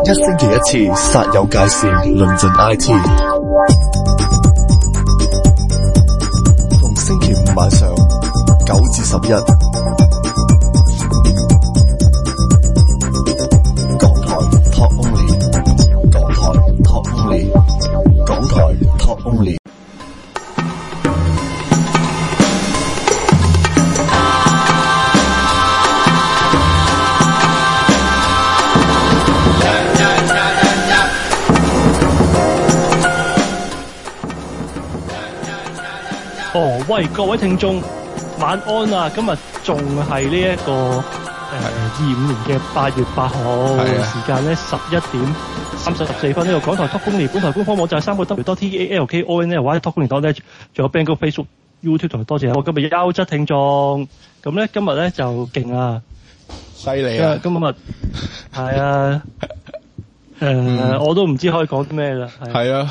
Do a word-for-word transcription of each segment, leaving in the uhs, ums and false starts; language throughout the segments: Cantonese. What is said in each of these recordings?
一星期一次，煞有介事，論盡 I T。逢星期五晚上九至十一，港台 Talk Only， 港台 Talk Only， 港台 Talk Only。 哦，喂，各位聽眾，晚安啊！今日仲係呢一個誒二五年嘅八月八號，時間咧十一點三十四分。呢個港台 Talk Only 本台官方網站三個 W dot T A L K O N L 或者 Talk Only dot net，仲有 Bangor Facebook、YouTube 同埋多謝我今日優質聽眾。咁咧今日咧就勁啊， 犀利啊！ 今日係啊，誒我都唔知可以講啲咩啦。 係啊。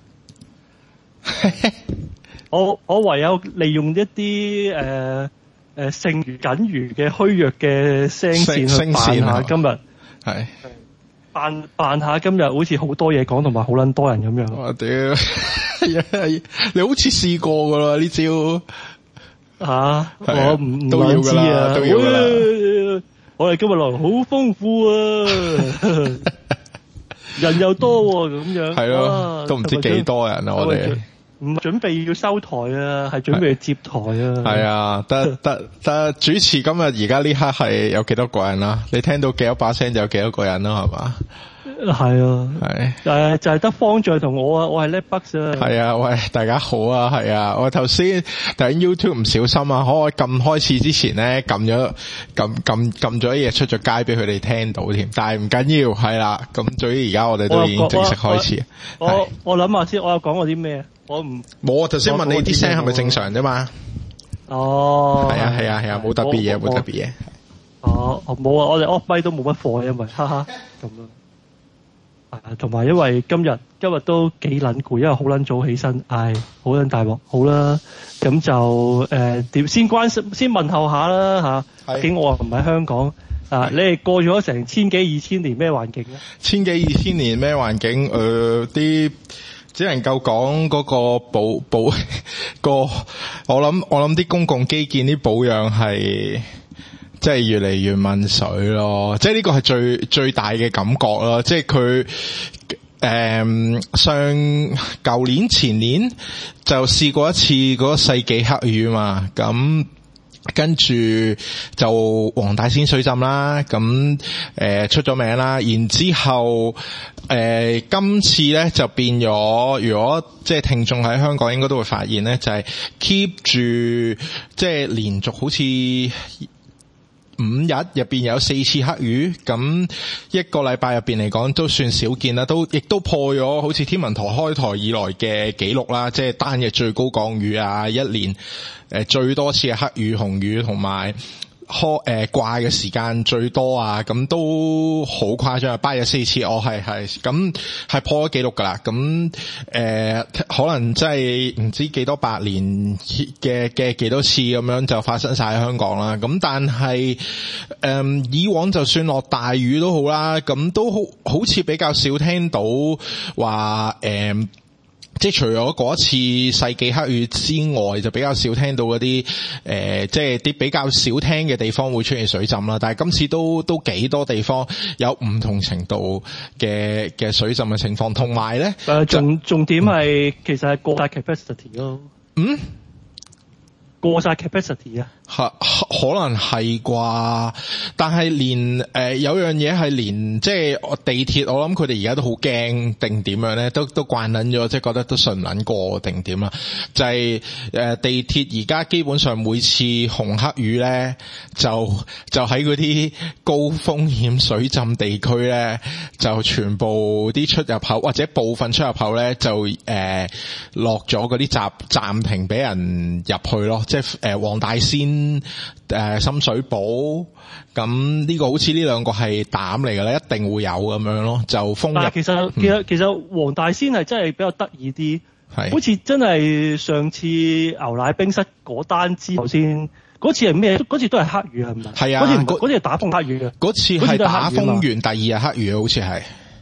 我我唯有利用一啲誒誒剩餘僅餘嘅虛弱嘅聲線去扮下今日， 係扮扮下今日好似好多嘢講同埋好撚多人咁樣。 我屌，你好似試過噶啦呢招嚇，我唔唔想知啊！都要噶啦， 我哋今日內容好豐富啊，人又多喎咁樣。 係咯，都唔知幾多人啊！我哋。 唔準備要收台啊，係準備要接台啊。 係啊，得得得，主持今日而家呢刻係有幾多個人啦？你聽到幾多把聲就有幾多個人啦，係嘛？ 係啊， 係就係就係得方丈同我啊，我係叻北啊。 係啊，喂，大家好啊，係啊，我頭先睇 YouTube 唔小心啊，可我撳開始之前咧撳咗撳撳撳咗啲嘢出咗街俾佢哋聽到添，但係唔緊要，係啦，咁至於而家我哋都已經正式開始。 我我我諗下先，我有講過啲咩？我唔冇啊！頭先問你啲聲係咪正常啫嘛？ 哦， 係啊係啊係啊，冇特別嘢，冇特別嘢。 哦，冇啊！我哋 off mic都冇乜貨，因為哈哈咁咯。啊，同埋因為今日今日都幾撚攰，因為好撚早起身，唉，好撚大鑊。好啦，咁就誒點先關心先問候下啦嚇。畢竟我唔喺香港啊，你哋過咗成千幾二千年咩環境咧？ 千幾二千年咩環境？誒啲。只能夠講嗰個保保個，我諗我諗啲公共基建啲保養係，即係越嚟越問水咯。即係呢個係最最大嘅感覺咯。即係佢誒上舊年前年就試過一次嗰個世紀黑雨嘛，咁。跟住就黃大仙水浸啦，咁誒、呃、出咗名啦，然之後誒、呃、今次咧就變咗，如果即係聽眾喺香港應該都會發現咧，就係、是、keep 住即係連續好似五日入邊有四次黑雨，咁一個禮拜入邊嚟講都算少見啦，都亦都破咗好似天文台開台以來嘅紀錄啦，即係單日最高降雨啊，一年誒最多次嘅黑雨、紅雨同埋開誒掛嘅時間最多啊，咁都好誇張啊！八日四次，我係係咁係破咗紀錄噶啦，咁誒、呃、可能真係唔知幾多百年嘅嘅幾多次咁樣就發生晒喺香港啦。咁但係誒、呃、以往就算落大雨都好啦，咁都好好似比較少聽到話誒。呃即係除咗嗰一次世紀黑雨之外，就比較少聽到嗰啲誒，即係啲比較少聽嘅地方會出現水浸啦。但係今次都都幾多地方有唔同程度嘅嘅水浸嘅情況，同埋咧誒重重點係、嗯、其實係過晒 capacity 咯。嗯，過晒 capacity 啊？ 可可能係啩？但係連誒、呃、有樣嘢係連即係地鐵，我諗佢哋而家都好驚定點樣咧，都都慣撚咗，即係覺得都信唔撚過定點啦。就係、是、誒、呃、地鐵而家基本上每次紅黑雨咧，就就喺嗰啲高風險水浸地區咧，就全部啲出入口或者部分出入口咧就誒落咗嗰啲閘暫停俾人入去咯，即係誒黃大仙。誒、呃，深水埗咁呢個好似呢兩個係膽嚟嘅咧，一定會有咁樣咯，就封入。 但係其實、嗯、其實其實黃大仙係真係比較得意啲，係好似真係上次牛奶冰室嗰單之後先，嗰次係咩？嗰次都係黑雨係咪？ 係啊， 嗰次嗰次係打風黑雨嘅， 嗰次係打風完第二日黑雨，好似係。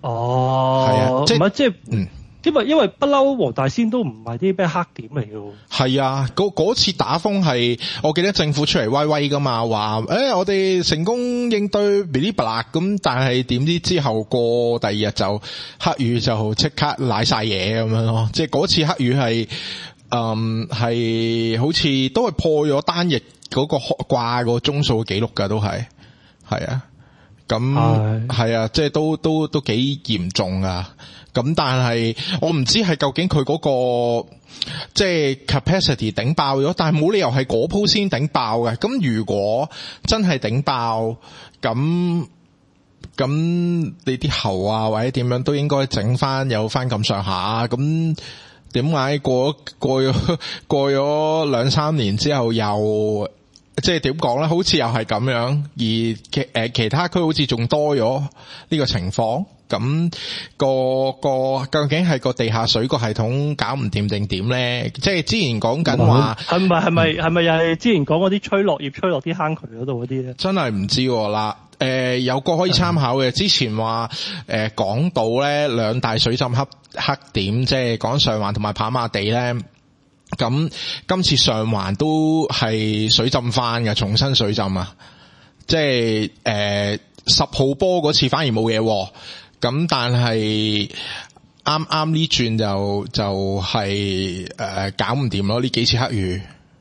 哦， 係啊，即係唔係即係嗯。 因為因為不嬲黃大仙都唔係啲咩黑點嚟嘅喎。 係啊，嗰嗰次打風係，我記得政府出嚟威威噶嘛，話誒、欸、我哋成功應對噼哩啪啦咁，但係點知之後過第二日就黑雨就即刻瀨晒嘢咁樣咯，即係嗰次黑雨係，嗯係好似都係破咗單日嗰個掛個鐘數記錄噶，都係係啊，咁係啊，即係都都都幾嚴重噶。咁但係我唔知係究竟佢嗰個即係 capacity 頂爆咗，但係冇理由係嗰鋪先頂爆嘅。咁如果真係頂爆，咁咁你啲喉啊或者點樣都應該整翻有翻咁上下。咁點解過過咗過咗兩三年之後又即係點講咧？好似又係咁樣，而其誒其他區好似仲多咗呢個情況。咁個個究竟係個地下水個系統搞唔掂定點咧？即係之前講緊話係咪係咪係咪又係之前講嗰啲吹落葉吹落啲坑渠嗰度嗰啲咧？ 真係唔知啦。誒、呃，有個可以參考嘅，之前話誒港島咧兩大水浸黑黑點，即係講上環同埋跑馬地咧。咁今次上環都係水浸翻嘅，重新水浸啊！即係誒十號波嗰次反而冇嘢。咁但係啱啱呢轉就就係、是、誒、呃、搞唔掂咯，呢幾次黑雨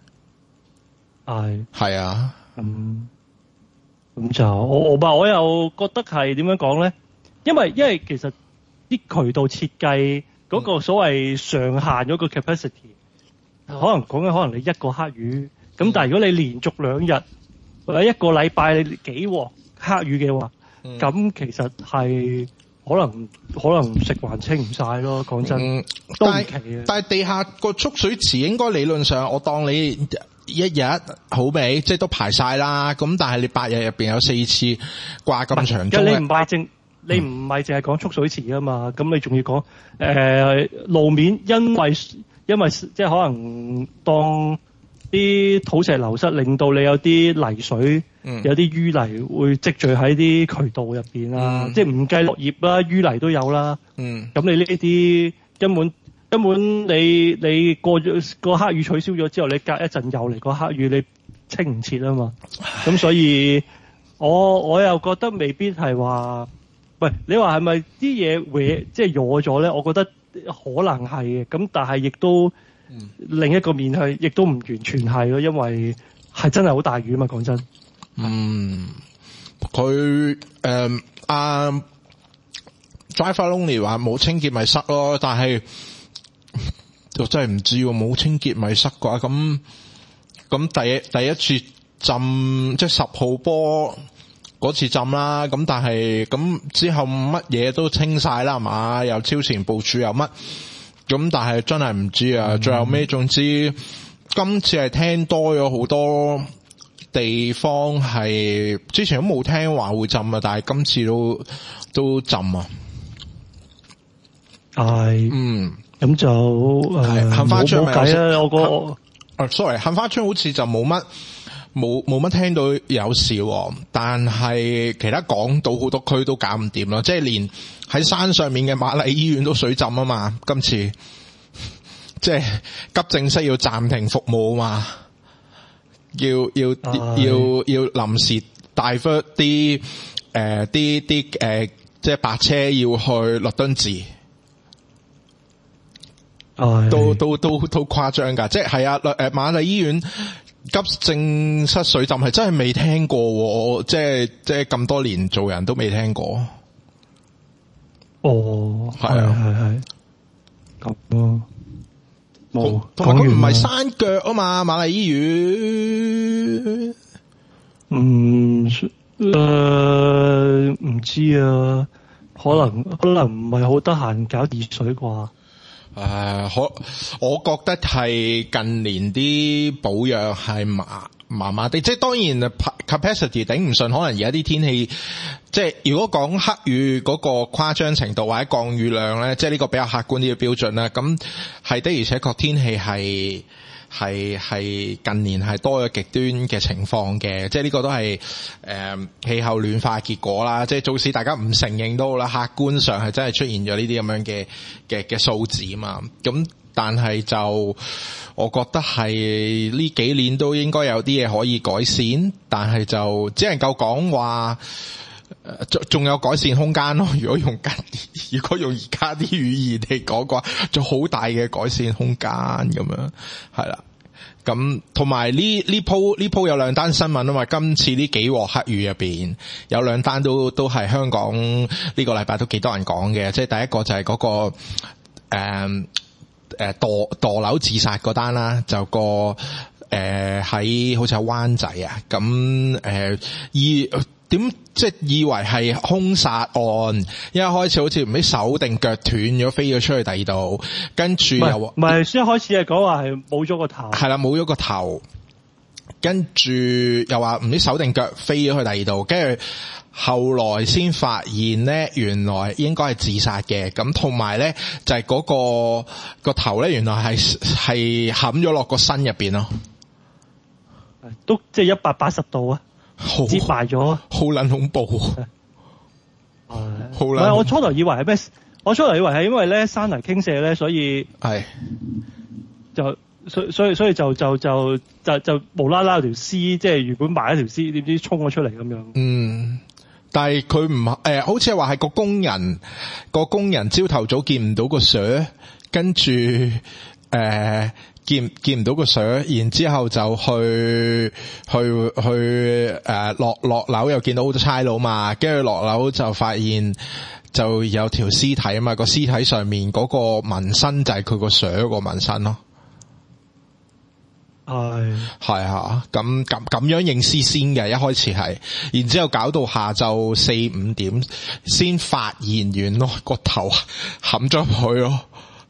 係係啊， 咁咁就我我吧我又覺得係點樣講咧？因為因為其實啲渠道設計嗰個所謂上限嗰個 capacity，嗯、可能講緊可能你一個黑雨咁，嗯、但係如果你連續兩日或者一個禮拜你幾鑊黑雨嘅話，咁、嗯、其實係。可能可能食環清唔晒咯，講真，嗯、都唔奇嘅。 但係地下個蓄水池應該理論上，我當你一日好未，即係都排晒啦。咁但係你八日入邊有四次掛咁長鐘， 你唔係淨你唔係淨係講蓄水池啊嘛？咁、嗯、你仲要講誒、呃、路面，因為因為即係可能當啲土石流失，令到你有啲泥水。嗯、有啲淤泥會積聚喺啲渠道入邊啦，嗯、即係唔計落葉啦，淤泥都有啦。嗯，咁你呢啲根本根本你你過咗個黑雨取消咗之後，你隔一陣又嚟個黑雨，你清唔切啊嘛。咁所以我我又覺得未必係話，喂，你話係咪啲嘢會即係弱咗咧？我覺得可能係嘅，咁但係亦都、嗯、另一個面係，亦都唔完全係咯，因為係真係好大雨啊嘛，講真。 嗯，佢誒阿 Driver Lonely 話冇清潔咪塞咯，但係我真係唔知喎，冇清潔咪塞啩？咁咁第一第一次浸即係十號波嗰次浸啦，咁但係咁之後乜嘢都清晒啦，係嘛？又超前部署又乜？咁但係真係唔知啊！嗯、最後尾總之今次係聽多咗好多。地方係之前都冇聽話會浸啊，但係今次都都浸啊。 係，嗯，咁就誒杏花村咪計啦，我個啊 sorry， 杏花村好似就冇乜冇冇乜聽到有事，但係其他港島好多區都搞唔掂咯，即係連喺山上面嘅瑪麗醫院都水浸啊嘛，今次即係急症室要暫停服務啊嘛。要要要要臨時帶翻啲誒啲啲誒即係白車要去律敦治，都都都都誇張㗎，即係係啊誒瑪麗醫院急症室水浸係真係未聽過，即係即係咁多年做人都未聽過。 哦，係啊係係咁咯。冇， 同埋佢唔係山腳啊嘛，瑪麗醫院。 嗯，誒、呃，唔知啊，可能可能唔係好得閒搞熱水啩。誒、 呃，可我覺得係近年啲保養係麻麻麻地，即係當然 capacity 頂唔順，可能而家啲天氣，即係如果講黑雨嗰個誇張程度或者降雨量咧，即係呢個比較客觀啲嘅標準啦，咁係的而且確天氣係係係近年係多咗極端嘅情況嘅，即係呢個都係誒氣候暖化結果啦。即係即使大家唔承認都好啦，客觀上係真係出現咗呢啲咁樣嘅嘅嘅數字嘛。咁但係就我覺得係呢幾年都應該有啲嘢可以改善，但係就只能夠講話仲仲有改善空間咯。如果用如果用而家啲語言嚟講嘅話，仲好大嘅改善空間咁樣，係啦。咁同埋呢呢鋪呢鋪有兩單新聞啊嘛，今次呢幾鑊黑雨入邊有兩單都都係香港呢個禮拜都幾多人講嘅，即係第一個就係嗰、嗰個誒。嗯誒墮墮樓自殺嗰單啦，就個誒喺、呃、好似喺灣仔啊，咁誒以點即係以為係兇殺案，一開始好似唔知手定腳斷咗飛咗出去第二度，跟住又唔係，一開始係講話係冇咗個頭， 係啦冇咗個頭，跟住又話唔知手定腳飛咗去第二度，跟住。後來先發現咧，原來應該係自殺嘅，咁同埋咧就係、是、嗰、那個個頭咧，原來係係冚咗落個身入邊咯， 都即係一百八十度啊，折敗咗， 好撚恐怖， 好撚。唔係我初頭以為係咩？我初頭以為係因為咧山泥傾瀉咧，所以係就所以所以所以就就就就就無啦啦有條屍，即係原本埋一條屍，點知衝咗出嚟咁樣。嗯。 但係佢唔誒，好似係話係個工人，個工人朝頭早見唔到個相，跟住誒、呃、見見唔到個相，然之後就去去去誒落落樓又見到好多差佬嘛，跟住落樓就發現就有條屍體啊嘛，個屍體上面嗰個紋身就係佢個相個紋身咯。係係啊，咁咁咁樣認屍先嘅，一開始係，然之後搞到下晝四五點先發現原來個頭冚咗入去咯。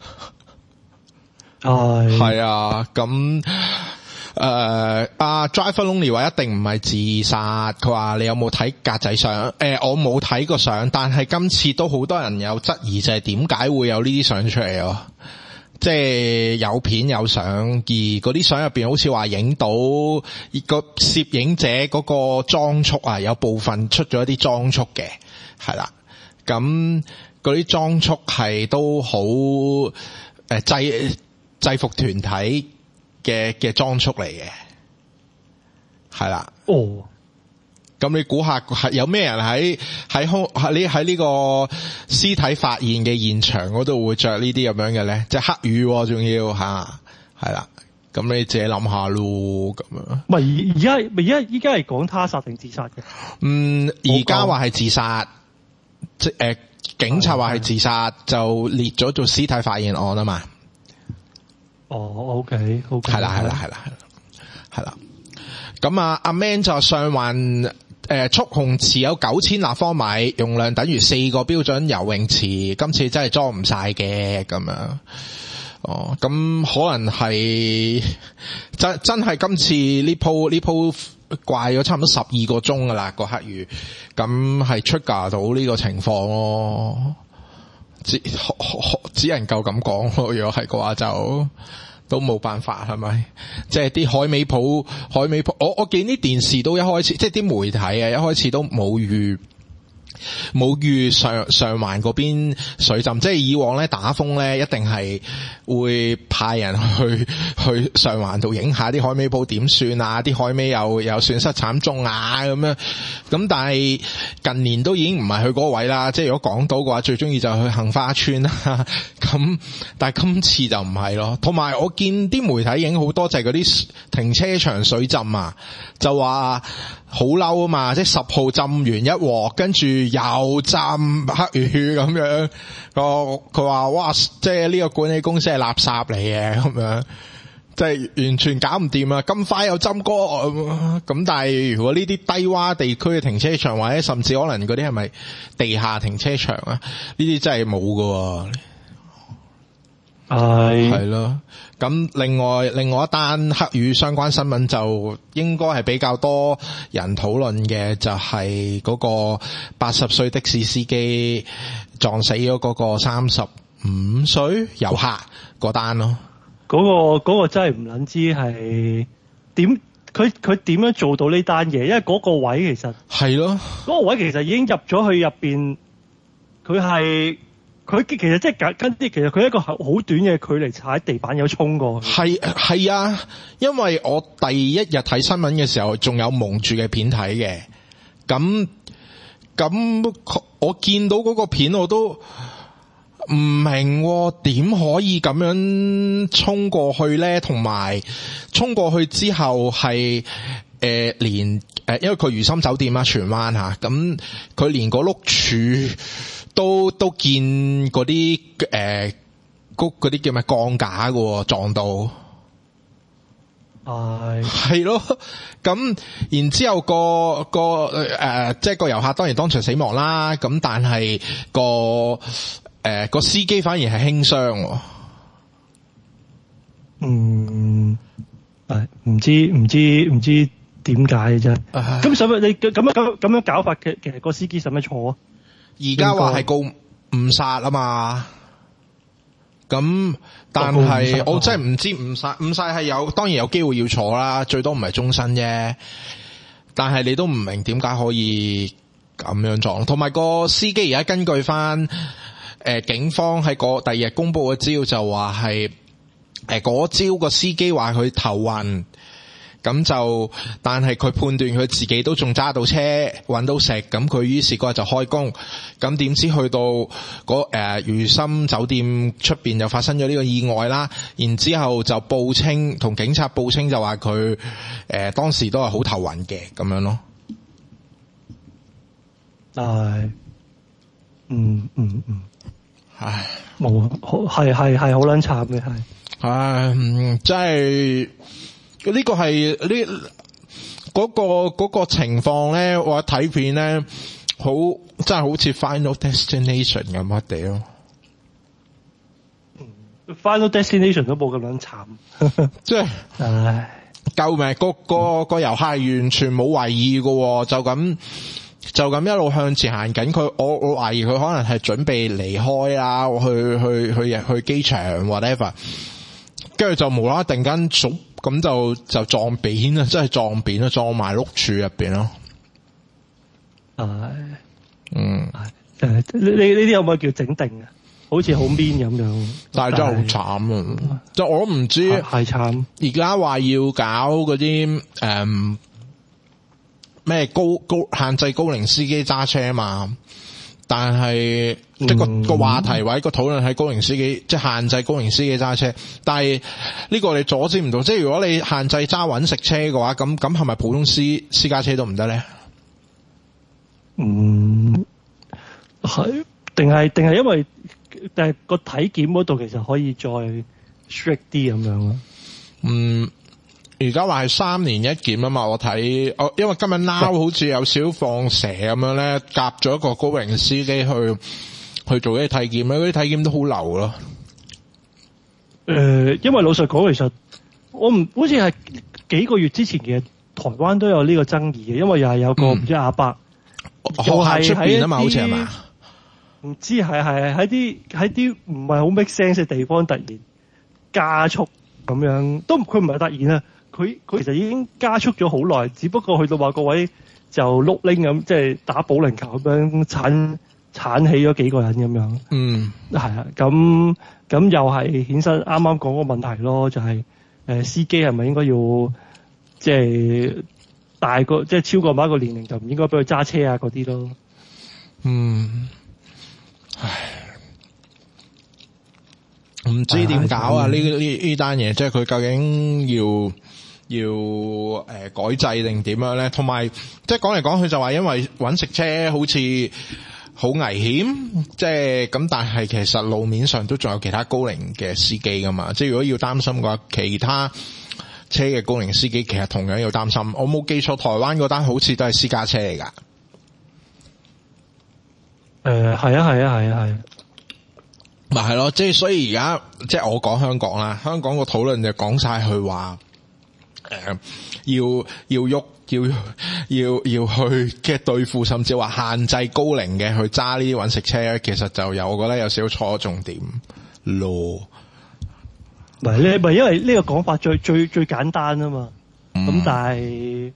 係係啊，咁誒阿 Driver Lonely 話一定唔係自殺，佢話你有冇睇格仔相？誒、呃，我冇睇過相，但係今次都好多人有質疑，就係點解會有呢啲相出嚟咯？即係有片有相，而嗰啲相入邊好似話影到個攝影者嗰個裝束啊，有部分出咗一啲裝束嘅，係啦。咁嗰啲裝束係都好誒制制服團體嘅嘅裝束嚟嘅，係啦。哦。咁你估下係有咩人喺喺空喺呢喺呢個屍體發現嘅現場嗰度會着呢啲咁樣嘅咧？即係黑雨仲要吓，係啦。咁你自己諗下咯，咁樣。唔係而家而家依家係講他殺定自殺嘅？嗯，而家話係自殺，即係誒，警察話係自殺，就列咗做屍體發現案啊嘛。哦 ，OK，OK，係啦，係啦，係啦，係啦，係啦。咁啊，阿 Man 就上環。誒，蓄洪池有九千立方米，容量等於四個標準游泳池，今次真係裝唔晒嘅咁樣。哦，咁可能係真真係今次呢鋪呢鋪怪咗差唔多十二個鐘噶啦個黑雨，咁係出價到呢個情況咯。只只能夠咁講咯，如果係嘅話就。都冇辦法係咪？即係啲海味鋪，海味鋪，我我見啲電視都一開始，即係啲媒體啊，一開始都冇預冇預上上環嗰邊水浸，即係以往咧打風咧一定係會派人去去上環度影下啲海味鋪點算啊，啲海味又又損失慘重啊咁樣。咁但係近年都已經唔係去嗰個位啦，即係如果港島嘅話，最中意就去杏花村啦。咁但係今次就唔係咯。同埋我見啲媒體影好多就係嗰啲停車場水浸啊，就話好嬲啊嘛，即係十號浸完一鑊，跟住又浸黑雨咁樣。個佢話哇，即係呢個管理公司係垃圾嚟嘅咁樣。即係完全搞唔掂啊！咁快又浸過咁，但係如果呢啲低洼地區嘅停車場，或者甚至可能嗰啲係咪地下停車場啊？呢啲真係冇噶。係係咯。咁另外另外一單黑雨相關新聞就應該係比較多人討論嘅，就係嗰個八十歲的士司機撞死咗嗰個三十五歲遊客嗰單咯。 嗰個嗰個真係唔撚知係點，佢佢點樣做到呢單嘢？因為嗰個位其實係咯， 嗰個位其實已經入咗去入邊，佢係佢其實即係跟啲，其實佢一個好短嘅距離踩地板有衝過去。 係係啊，因為我第一日睇新聞嘅時候，仲有蒙住嘅片睇嘅，咁咁我見到嗰個片我都唔明點可以咁樣衝過去咧，同埋衝過去之後係誒、呃、連誒、呃，因為佢如心酒店啊，荃灣吓，咁佢連個碌柱都都見嗰啲誒嗰嗰啲叫咩鋼架嘅撞到， 係係咯，咁然之後個個誒、呃、即係個遊客當然當場死亡啦，咁但係個。誒、呃，個司機反而係輕傷。 嗯，係唔知唔知唔知點解嘅啫。咁使乜你咁樣咁咁樣搞法嘅？其實個司機使乜錯啊？ 而家話係告誤殺啊嘛。咁但係我真係唔知誤殺，誤殺係有當然有機會要坐啦，最多唔係終身啫。但係你都唔明點解可以咁樣撞，同埋個司機而家根據翻。誒、呃，警方喺個第二日公布嘅資料就話係誒嗰朝個司機話佢頭暈，咁就但係佢判斷佢自己都仲揸到車搵到食，咁佢於是嗰日就開工，咁點知去到嗰誒如心酒店出邊又發生咗呢個意外啦，然之後就報稱同警察報稱就話佢誒當時都係好頭暈嘅咁樣咯。 係，嗯嗯嗯。 唉， 冇啊，係係係好撚慘嘅，係。 唉，真係呢個係呢嗰個嗰個情況咧，我睇片咧，好真係好似 Final Destination 咁乜地咯。 Final Destination 都冇咁撚慘， 即係，唉，救命！個個個遊客係完全冇懷疑嘅，就咁。就咁一路向前行緊，佢我我懷疑佢可能係準備離開啦，去去去去機場 whatever， 跟住就無啦啦突然間咁咁就就撞扁啊，真係撞扁啊，撞埋碌柱入邊咯。 係， 嗯， 誒，呢呢呢啲有冇叫整定啊？好似好 mean 咁樣， 但係真係好慘啊！即係我都唔知係慘。而家話要搞嗰啲誒。咩高高限制高齡司機揸車嘛？但係即係個個話題或者個討論係高齡司機，即係限制高齡司機揸車。但係呢個你阻止唔到，即係如果你限制揸穩食車嘅話，咁咁係咪普通私私家車都唔得咧？ 嗯，係定係定係因為但係個體檢嗰度其實可以再 strict 啲咁樣咯。 嗯。而家話係三年一檢啊嘛，我睇，我因為今日 Now 好似有少放蛇咁樣咧，夾咗一個高齡司機去去做啲體檢咧，嗰啲體檢都好流咯。 誒、呃，因為老實講，其實我唔好似係幾個月之前嘅台灣都有呢個爭議嘅，因為又係有個唔、嗯、知阿伯，學校出邊啊嘛，好似係嘛？唔知係係喺啲喺啲唔係好 make sense 嘅地方突然加速咁樣，都佢唔係突然啊。佢佢其實已經加速咗好耐，只不過去到話個位就碌拎咁，即係打保齡球咁樣鏟鏟起咗幾個人咁樣。嗯，係啊，咁咁又係衍生啱啱講個問題咯，就係、是、誒、呃、司機係咪應該要即係大個即係超過某一個年齡就唔應該俾佢揸車啊嗰啲咯。嗯，唉，唔知點搞啊？呢呢呢單嘢，即係佢究竟要？要誒、呃、改制定點樣咧？同埋即係講嚟講去就話因為搵食車好似好危險，即係咁，但係其實路面上都仲有其他高齡嘅司機噶嘛。即係如果要擔心嘅話，其他車嘅高齡司機其實同樣要擔心。我冇記錯，台灣嗰單好似都係私家車嚟噶。誒、呃，係啊，係啊，係啊，係。咪係咯，即係所以而家即係我講香港啦，香港個討論就講晒佢話。誒、呃，要要喐，要要要去嘅對付，甚至話限制高齡嘅去揸呢啲搵食車，其實就有我覺得有少少錯重點咯。 唔係咧，唔係因為呢個講法最最最簡單啊嘛。咁、嗯、但係，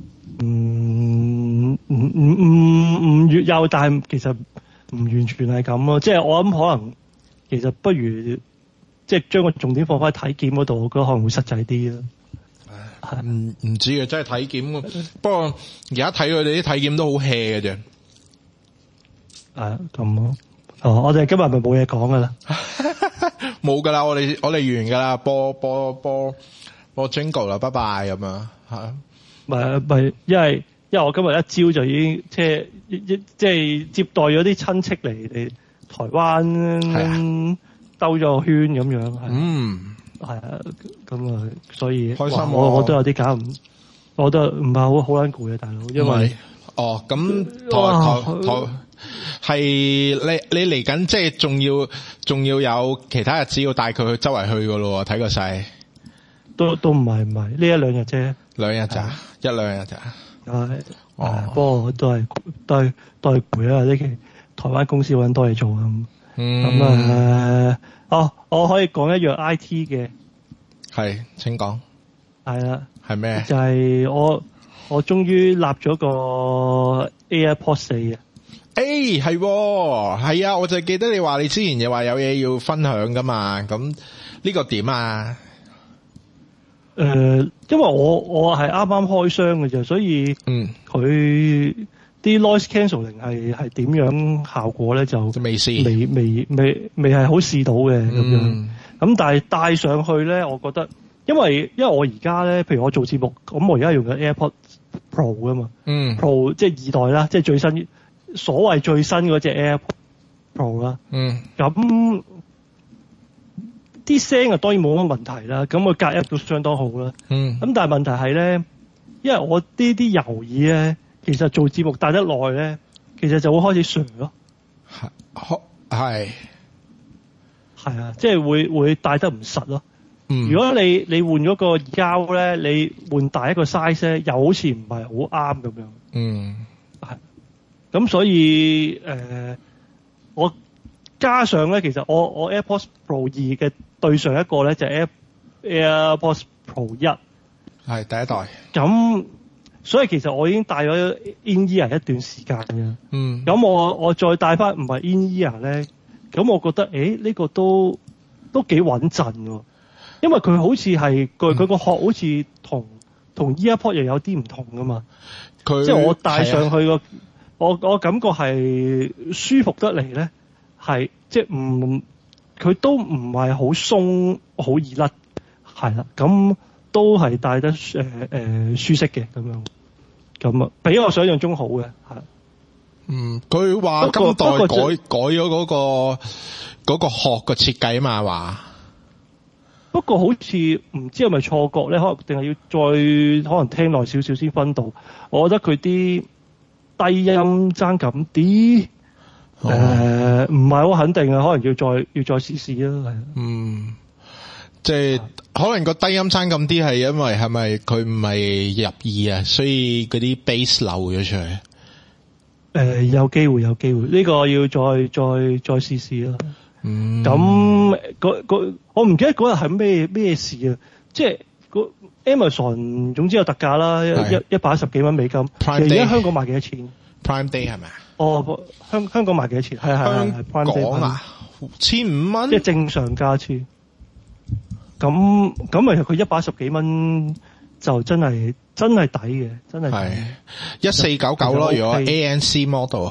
唔唔唔唔唔越幼，但係其實唔完全係咁咯。即係我諗可能，其實不如即係將個重點放翻喺體檢嗰度，我覺得可能會實際啲咯。 唔唔知啊，真係體檢。不過而家睇佢哋啲體檢都好 hea 嘅啫。 啊，咁咯。哦，我哋今日咪冇嘢講噶啦。 冇噶啦，我哋我哋完噶啦，播播播播 jingle 啦，拜拜咁樣吓。 唔係唔係，因為因為我今日一朝就已經即係一即係接待咗啲親戚嚟嚟台灣兜咗個圈咁樣。嗯，係啊，咁啊，所以開心、啊。 我我都有啲搞唔，我都唔係好好撚攰啊，大佬，因為哦咁台台台。係你你嚟緊即係仲要仲要有其他日子要帶佢去周圍去噶咯，睇個勢都都唔係唔係呢一兩日啫，兩日咋一兩日咋係哦，不過都係都係都係攰啊！呢期台灣公司搵多嘢做咁，咁啊哦，我可以講一樣 I T 嘅，係請講， 係啦， 係咩？ 就係我我終於立咗個 AirPods 四啊！ 誒，係係啊！我就記得你話你之前又話有嘢要分享噶嘛，咁呢個點啊？ 誒、呃，因為我我係啱啱開箱嘅啫，所以嗯，佢啲 noise cancelling 係係點樣效果咧？就未試，未未未未係好試到嘅咁、嗯、樣。咁但係戴上去咧，我覺得，因為因為我而家咧，譬如我做節目，咁我而家用緊 AirPods Pro 噶嘛，嗯 ，Pro 即係二代啦，即係最新。所謂最新嗰隻 AirPods Pro 啦，嗯，咁啲聲啊當然冇乜問題啦，咁個隔音都相當好啦，嗯，咁但係問題係咧，因為我呢啲油耳咧，其實做節目戴得耐咧，其實就會開始垂咯，係，係，係啊，即係會會戴得唔實咯，嗯，如果你你換咗個膠咧，你換大一個 size 咧，又好似唔係好啱咁樣，嗯。咁所以誒、呃，我加上咧，其實我我 AirPods Pro 二嘅對上一個咧就係 Air AirPods Pro 一，係第一代。咁所以其實我已經戴咗 In Ear 一段時間嘅。嗯。咁我我再戴翻唔係 In Ear 咧，咁我覺得誒呢、欸呢個都都幾穩陣喎，因為佢好似係佢佢個殼好似同同 EarPod 又有啲唔同噶嘛。佢即係我戴上去個。我我感覺係舒服得嚟咧，係即係唔佢都唔係好鬆好易甩，係啦，咁都係戴得誒誒、呃、舒適嘅咁樣，咁啊比我想象中好嘅係。嗯，佢話今代改改咗嗰、嗰個嗰、嗰個殼嘅設計嘛話，不過好似唔知係咪錯覺咧，可能定係要再可能聽耐少少先分到。我覺得佢啲低音爭咁啲，誒唔係好肯定啊，可能要再要再試試啦，係。嗯，即係可能個低音爭咁啲係因為係咪佢唔係入耳啊，所以嗰啲 bass 漏咗出嚟。誒、呃，有機會有機會，呢、這個要再再再試試啦。嗯，咁嗰我唔記得嗰日係咩咩事啊，即係個 Amazon 總之有特價啦，一一百一十幾蚊美金。而家香港賣幾多錢 ？Prime Day 係咪啊？哦，香香港賣幾多錢？係係係係 Prime Day 啊，千五蚊，即係正常價錢。咁咁咪佢一百一十幾蚊就真係真係抵嘅，真係係一四九九咯。如果 A N C model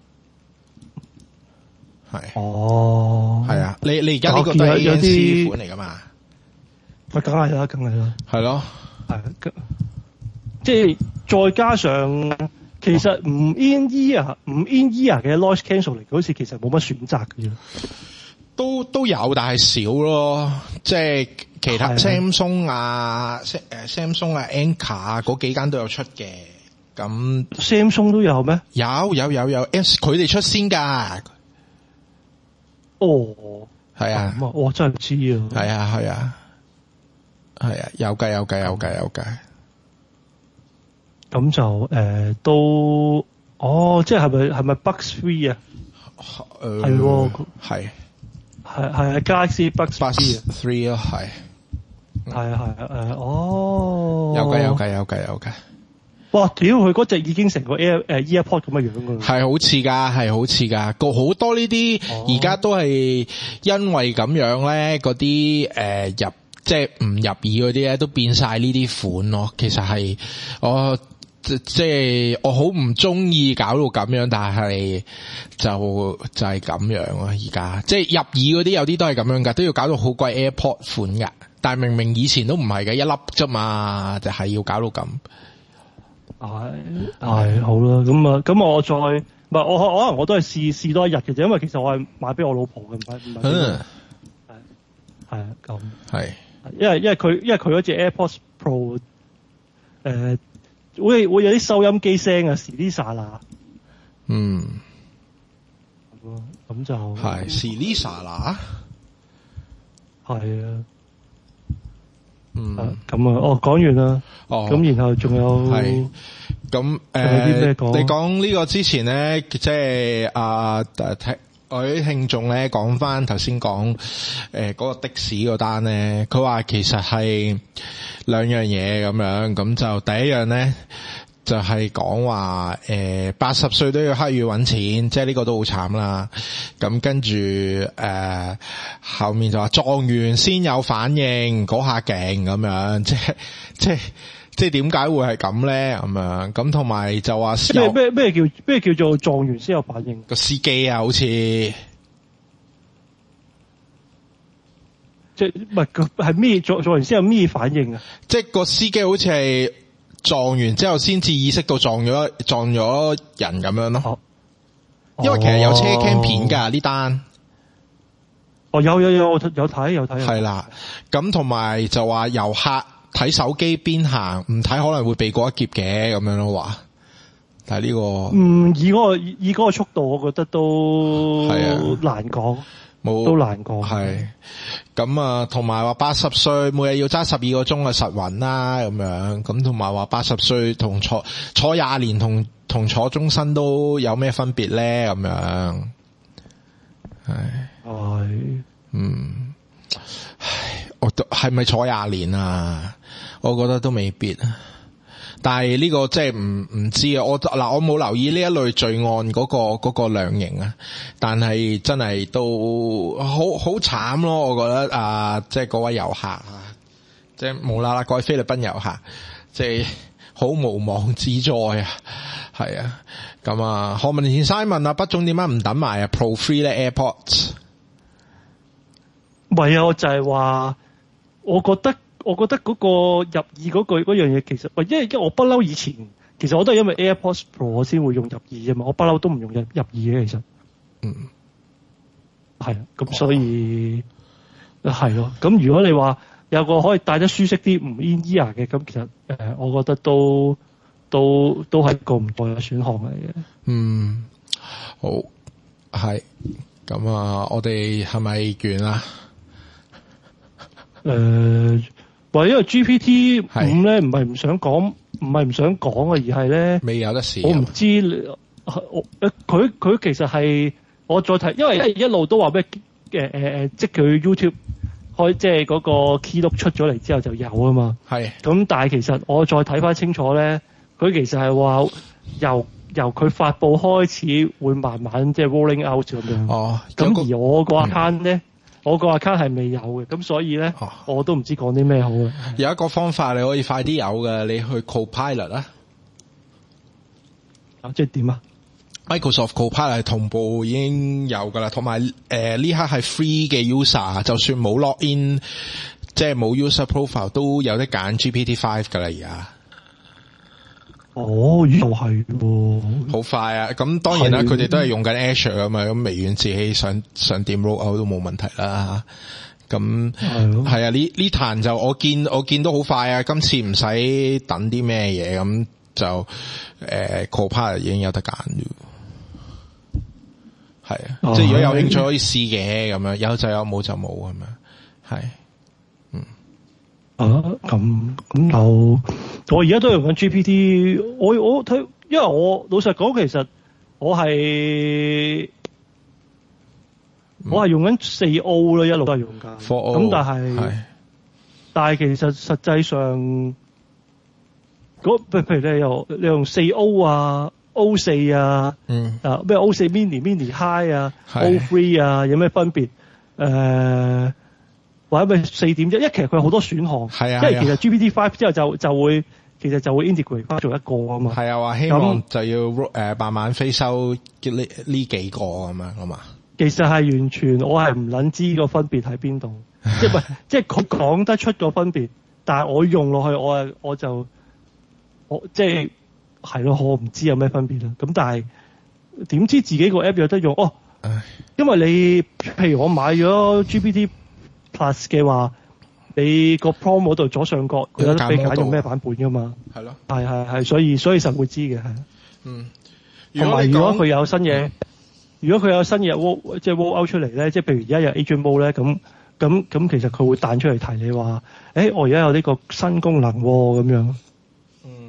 係哦，係啊，你你而家呢個都係 A N C 款嚟噶嘛？咪梗係啦，梗係啦，係咯，係，即係再加上，其實唔 in ear 唔 in ear 嘅 noise cancelling，好似其實冇乜選擇嘅啫，都都有，但係少咯，即係其他 Samsung 啊，誒 Samsung 啊 Anker 啊嗰幾間都有出嘅，咁 Samsung 都有咩？有有有有，佢哋出先㗎，哦，係啊，我真係唔知啊，係啊係啊。係啊，有計有計有計有計，咁就誒、呃、都，哦，即係係咪係咪 Buds Free 啊？誒、呃，係喎，係係係 Galaxy Buds Buds Three 咯，係係啊係啊誒哦， 有嘅有嘅有嘅有嘅。 哇！屌佢嗰隻已經成個 Air 誒 EarPod 咁嘅樣㗎， 係好似㗎，係好似㗎，個好多呢啲而家都係因為咁樣咧，嗰啲誒入即係唔入耳嗰啲咧，都變晒呢啲款咯。其實係我即即係我好唔中意搞到咁樣，但係就就係咁樣啊！而家即係入耳嗰啲有啲都係咁樣㗎，都要搞到好貴 AirPod 款㗎。但係明明以前都唔係嘅，一粒啫嘛，就係要搞到咁。 係係好啦，咁啊，咁我再唔係我可能我都係試試多一日嘅啫，因為其實我係買俾我老婆嘅，唔係唔係。係係啊，咁係，因為因為佢因為佢嗰隻 AirPods Pro 誒、呃、會會有啲收音機聲啊，時啲沙啦。 嗯， 咁就係時啲沙啦。 係啊。 嗯， 咁啊，哦，講完啦。 哦， 咁然後仲有係咁誒，你講呢個之前咧，即係啊，聽我啲聽眾咧講翻頭先講誒嗰個的士嗰單咧，佢話其實係兩樣嘢咁樣，咁就第一樣咧就係講話誒八十歲都要刻意搵錢，即係呢個都好慘啦。咁跟住誒、呃、後面就話撞完先有反應，嗰下勁咁樣，即係即係即係點解會係咁咧？咁樣咁同埋就話咩咩咩叫咩叫做撞完先有反應？ 個司機啊，好似即係唔係個係咩撞撞完先有咩反應啊？ 即係個司機好似係撞完之後先至意識到撞咗撞咗人咁樣咯。因為其實有車 cam 片㗎呢單。 哦，有有有有睇有睇。係啦，咁同埋就話遊客睇手機邊行，唔睇可能會避過一劫嘅咁樣咯話。但係呢個嗯，以嗰個以嗰個速度，我覺得都係啊難講，冇都難講。 係咁啊，同埋話八十歲每日要揸十二個鐘啊實暈啦咁樣，咁同埋話八十歲同坐坐廿年同同坐終身都有咩分別咧？咁樣係係嗯，唉，我都係咪坐廿年啊？我覺得都未必啊。但係呢個即係唔唔知啊，我嗱我冇留意呢一類罪案嗰個嗰個量刑啊，但係真係都好好慘咯，我覺得啊，即係嗰位遊客啊，即係無啦啦嗰位菲律賓遊客，即係好無妄之災啊，係啊，咁啊，何文田 Simon 啊，不總點解唔等埋啊 Pro Three 咧 AirPods？ 唔係啊，我就係話，我覺得。我覺得嗰個入耳嗰句嗰樣嘢其實，喂，因為因為我不嬲以前，其實我都係因為 AirPods Pro 我先會用入耳啫嘛，我不嬲都唔用入入耳嘅其實，嗯，係啊，咁所以係咯，咁、哦、如果你話有個可以戴得舒適啲唔 in ear 嘅，咁其實誒、呃，我覺得都都都係一個唔錯嘅選項嚟嘅。嗯， 好，係，咁啊，我哋係咪完啦？ 誒、呃。喂，因為 G P T 五咧唔係唔想講，唔係唔想講啊，而係咧未有得試。 我唔知我佢佢其實係我再睇，因為一路都話咩誒誒誒，即佢 YouTube 開即係嗰個 Keynote 出咗嚟之後就有啊嘛。係。咁但係其實我再睇翻清楚咧，佢其實係話由由佢發布開始會慢慢即係 rolling out 咁樣。哦。咁而我個 account 咧。嗯我個 account 係未有嘅，咁所以咧、哦，我都唔知講啲咩好嘅。 有一個方法你可以快啲有嘅，你去 Copilot 啦。 啊，即係點啊 ？Microsoft Copilot 係同步已經有噶啦，同埋誒呢刻係 free 嘅 user，就算冇 log in，即係冇 user profile 都有得揀 G P T 五噶啦而家。 哦，又係喎， 好快啊！咁當然啦，佢哋都係用緊 Azure 啊嘛，咁微軟自己想想點 roll out 都冇問題啦。咁係啊，呢呢壇就我見我見到好快啊！今次唔使等啲咩嘢，咁就誒、呃、Copilot 已經有得揀了。係啊，哦、即係如果有興趣可以試嘅咁樣，有就有，冇就冇咁樣。係，嗯。 啊，咁咁就。我而家都用緊 G P T， 我我睇，因為我老實講，其實我係我係用緊四 O 咯，一路都係用緊。 四 O 咁但係， 係但係其實實際上，嗰譬如你又你用四 O 啊、O 四啊， 嗯啊咩 O 四 Mini、Mini High 啊、O 三啊，有咩分別？誒、呃，或者咩四點一？因為其實佢有好多選項， 係啊， 因為其實 G P T 五之後就就會其實就會 integrate 翻做一個啊嘛。 係啊，話希望就要誒、呃、慢慢飛收呢呢幾個咁樣啊嘛。 其實係完全我係唔撚知個分別喺邊度，即係唔係即係佢講得出個分別，但係我用落去我係我就我即係係咯，我唔知有咩分別啦。咁但係點知自己個 app 有得用？哦，因為你譬如我買咗 G P T Plus 嘅話，你個 prompt 嗰度左上角佢有得俾揀用咩版本噶嘛？係咯，係係係，所以所以實會知嘅係。嗯，同埋如果佢有新嘢。嗯如果佢有新嘢 roll 即係 roll out 出嚟咧，即係譬如而家有 Agent Mode 咧，咁咁咁其實佢會彈出嚟提你話，誒、欸、我而家有呢個新功能喎、哦、咁樣。嗯。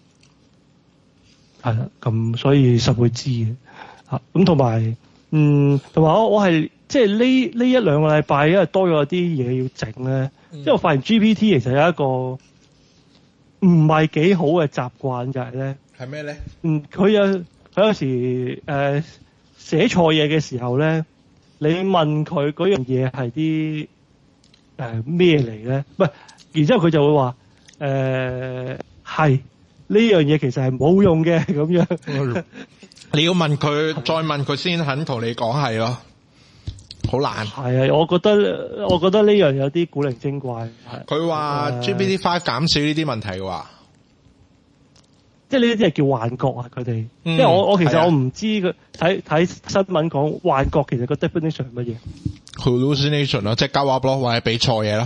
係啦，咁所以實會知嘅。嚇，咁同埋，嗯，同埋我我係即係呢呢一兩個禮拜，因為多咗啲嘢要整咧，因、嗯、為我發現 G P T 其實有一個唔係幾好嘅習慣就係咧。係咩咧？嗯，佢有佢有時誒。呃寫錯嘢嘅時候咧，你問佢嗰樣嘢係啲誒咩嚟咧？唔係，然之後佢就會話誒係呢樣嘢其實係冇用嘅咁樣。你要問佢，再問佢先肯同你講係咯，好難。係啊，我覺得我覺得呢樣有啲古靈精怪。佢話 G P T 五減少呢啲問題嘅話。即係呢啲係叫幻覺啊！佢哋，因為我我其實我唔知佢睇睇新聞講幻覺其實個 definition 係乜嘢 ？hallucination 咯，即係交噏咯，或者俾錯嘢咯。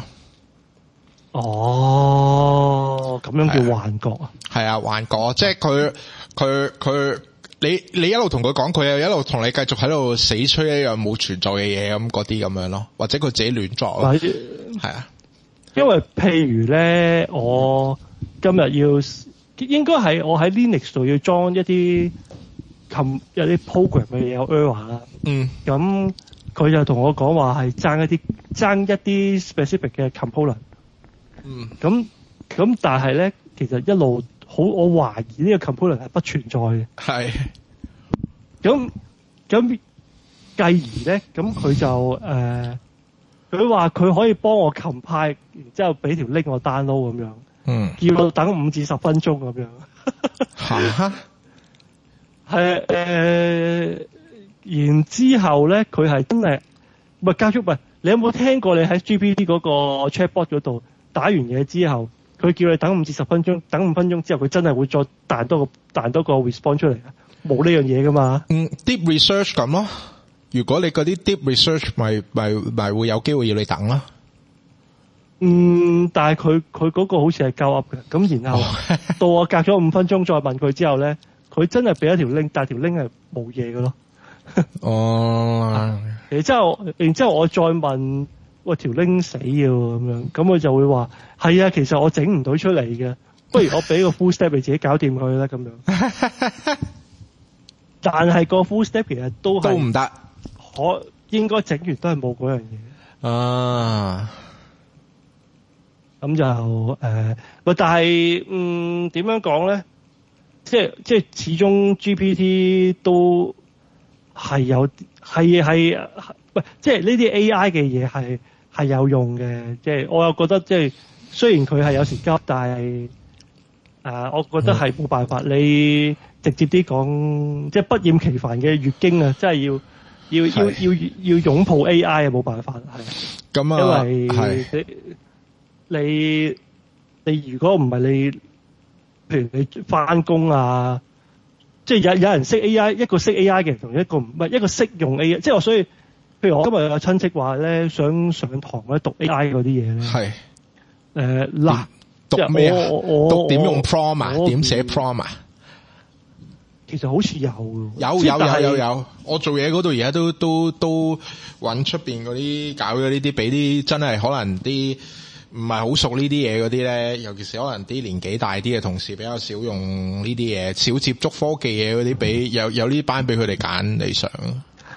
哦，咁樣叫幻覺啊？係啊，幻覺，即係佢佢佢，你你一路同佢講，佢又一路同你繼續喺度死吹一樣冇存在嘅嘢咁嗰啲咁樣咯，或者佢自己亂作咯。係啊，因為譬如咧，我今日要。應該係我喺 Linux 度要裝一啲琴有啲 program 嘅嘢有 error 啦。嗯。咁佢就同我講話係爭一啲爭一啲 specific 嘅 component。嗯。咁咁但係咧，其實一路好，我懷疑呢個 component 係不存在嘅。係。咁咁繼而咧，咁佢就誒，佢話佢可以幫我 compile，然之後俾條 link 我 download 咁樣。嗯，叫我等五至十分鐘咁樣。嚇！係誒、呃，然之後咧，佢係真係唔係加速唔係？你有冇聽過你喺 G P T 嗰個 chatbot 嗰度打完嘢之後，佢叫你等五至十分鐘，等五分鐘之後，佢真係會再彈多個彈多個 response 出嚟啊？冇呢樣嘢噶嘛？嗯 ，deep research 咁咯。如果你嗰啲 deep research 咪咪咪會有機會要你等啦。嗯，但係佢佢嗰個好似係鳩噏嘅，咁然後到我隔咗五分鐘再問佢之後咧，佢真係俾一條 link，但係條 link 係冇嘢嘅咯。哦，然之後然之後我再問，喂條 link 死嘅咁樣，咁佢就會話係啊，其實我整唔到出嚟嘅，不如我俾個 full step 你自己搞掂佢啦咁樣。但係個 full step 其實都係都唔得，可應該整完都係冇嗰樣嘢。啊。咁就誒，呃、但係嗯點樣講咧？即係即係始終 G P T 都係有係係喂，即係呢啲 A I 嘅嘢係係有用嘅。即係我又覺得即係雖然佢係有時急，但係誒、呃，我覺得係冇辦法。你直接啲講，即係不厭其煩嘅月經啊，真係要要要要要擁抱 A I 啊，冇辦法係。咁啊，因為你。你你如果唔係你，譬如你翻工啊，即係有有人識 A I， 一個識 A I 嘅人同一個唔係一個識用 A I， 即係我所以，譬如我今日有親戚話咧，想上堂咧讀 A I 嗰啲嘢咧，係誒嗱，讀咩啊？讀點用 prompt 啊？點寫 prompt 啊？其實好似有有有有有有，我做嘢嗰度而家都都都揾出邊嗰啲搞咗呢啲，俾啲真係可能啲。唔係好熟呢啲嘢嗰啲咧，尤其是可能啲年紀大啲嘅同事比較少用呢啲嘢，少接觸科技嘢嗰啲，俾有有呢班俾佢哋揀理想。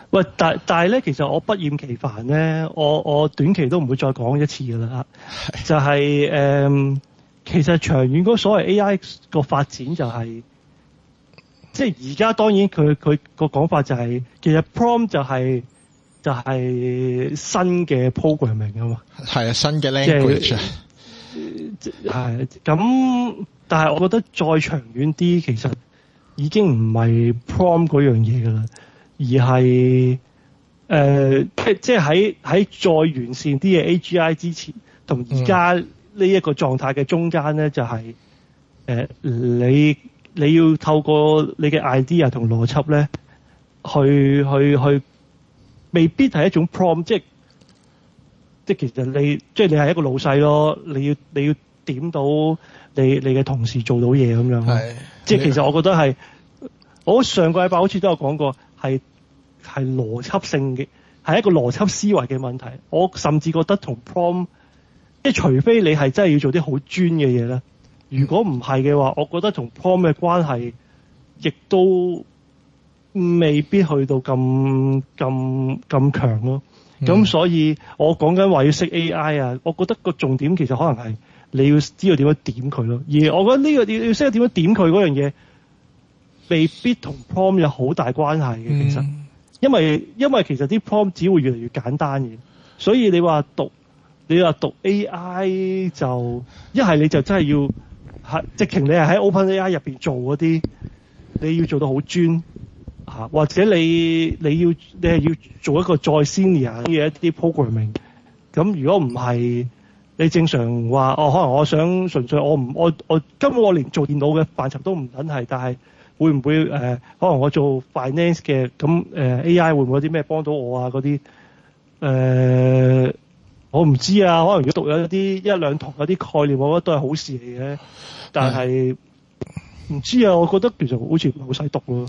喂，但但係咧，其實我不厭其煩咧，我我短期都唔會再講一次㗎啦。就係、是、誒、呃，其實長遠嗰所謂 A I 個發展就係、是，即係而家當然佢佢個講法就係、是，其實 prompt 就係、是、就係、是、新嘅 programming 啊嘛。係啊，新嘅 language。係咁，但係我覺得再長遠啲，其實已經唔係 prompt 嗰樣嘢㗎啦。而係誒、呃，即即喺喺再完善啲嘅 A G I 之前，同而家呢一個狀態嘅中間咧，就係、是、誒、呃、你你要透過你嘅 idea 同邏輯咧，去去去，未必係一種 prompt， 即即其實你即你係一個老細咯，你要你要點到你你嘅同事做到嘢咁樣。係，即其實我覺得係，我上個禮拜好似都有講過，係。係邏輯性嘅，係一個邏輯思維嘅問題。我甚至覺得同 prompt， 即係除非你係真係要做啲好專嘅嘢咧。如果唔係嘅話，我覺得同 prompt 嘅關係，亦都未必去到咁咁咁強咯。咁、嗯、所以我講緊話要識 A I 啊，我覺得個重點其實可能係你要知道點樣點佢咯。而我覺得呢、這個要要識得點樣點佢嗰樣嘢，未必同 prompt 有好大關係嘅、嗯、其實。因為因為其實啲 prompt 只會越嚟越簡單嘅，所以你話讀你話讀 A I 就一係你就真係要係直情你係喺 OpenAI 入邊做嗰啲，你要做到好專嚇，或者你你要你係要做一個再 senior 嘅一啲 programming。咁如果唔係，你正常話哦，可能我想純粹我唔我我根本我連做電腦嘅範疇都唔撚係，但係。會唔會誒、呃？可能我做 finance 嘅咁誒、呃、A I 會唔會有啲咩幫到我啊？嗰啲誒我唔知啊。可能如果讀有一啲一兩堂有啲概念，我覺得都係好事嚟嘅。但係唔知啊，我覺得其實好似唔係好使讀咯。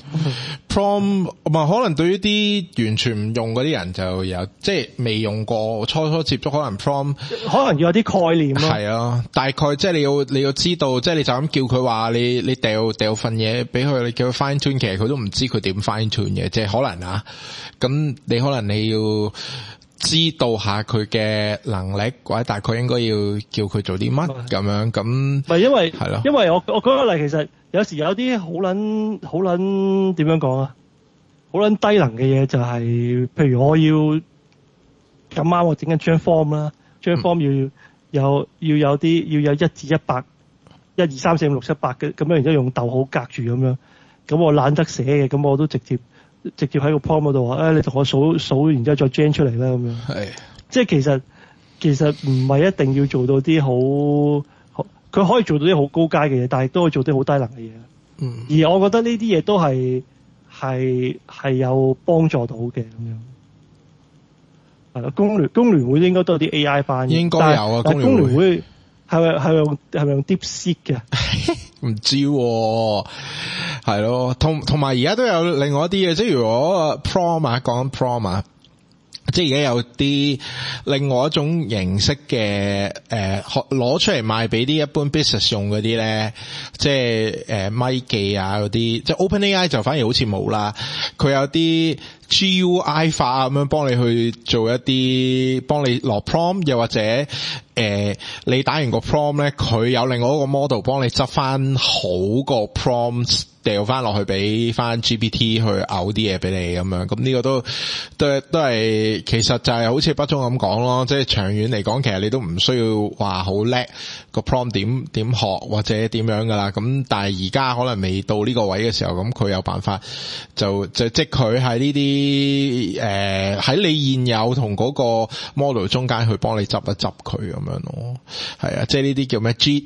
Prompt 唔係可能對於啲完全唔用嗰啲人就有即係未用過初初接觸，可能 Prompt 可能要有啲概念咯。 係啊，大概即係你要你要知道，即係你就咁叫佢話你你掉掉份嘢俾佢，你叫佢 fine tune， 其實佢都唔知佢點 fine tune 嘅，即係可能啊。咁你可能你要知道下佢嘅能力，或者大概應該要叫佢做啲乜咁樣咁。唔係因為係咯， 因為我我舉個例，其實有時有啲好撚好撚點樣講啊，好撚低能嘅嘢就係、是，譬如我要咁啱我整緊張 form 啦，張 form 要有、嗯、要有啲要有一至一百，一二三四五六七八嘅咁樣，然之後用逗號隔住咁樣，咁我懶得寫嘅，咁我都直接。直接喺個 prompt 嗰度話，誒、哎、你同我數數，然之後再 gen 出嚟啦咁樣。係，即係其實其實唔係一定要做到啲好，佢可以做到啲好高階嘅嘢，但係都可以做啲好低能嘅嘢。嗯。而我覺得呢啲嘢都係係係有幫助到嘅咁樣。係咯，工聯工聯會應該都有啲 A I 班嘅。應該有啊，工聯會係咪係咪用係咪用 DeepSeek 嘅？ 唔知喎、啊。係咯，同同埋而家都有另外一啲嘢，即係如果 prom 啊，講緊 prom 啊，即係而家有啲另外一種形式嘅誒，攞、呃、出嚟賣俾啲一般 business 用嗰啲咧，即係誒咪記啊嗰啲，即係 OpenAI 就反而好似冇啦，佢有啲 G U I 化咁樣幫你去做一啲，幫你落 prompt， 又或者誒、呃、你打完個 prompt 咧，佢有另外一個 model 幫你執翻好個 prompt。掉翻落去俾翻 G P T 去嘔啲嘢俾你咁樣，咁呢個都都都係其實就係好似北中咁講咯，即係長遠嚟講，其實你都唔需要話好叻個 prompt 點點學或者點樣噶啦，咁但係而家可能未到呢個位嘅時候，咁佢有辦法就就即係佢喺呢啲誒喺你現有同嗰個 model 中間去幫你執一執佢咁樣咯，係啊，即係呢啲叫咩 G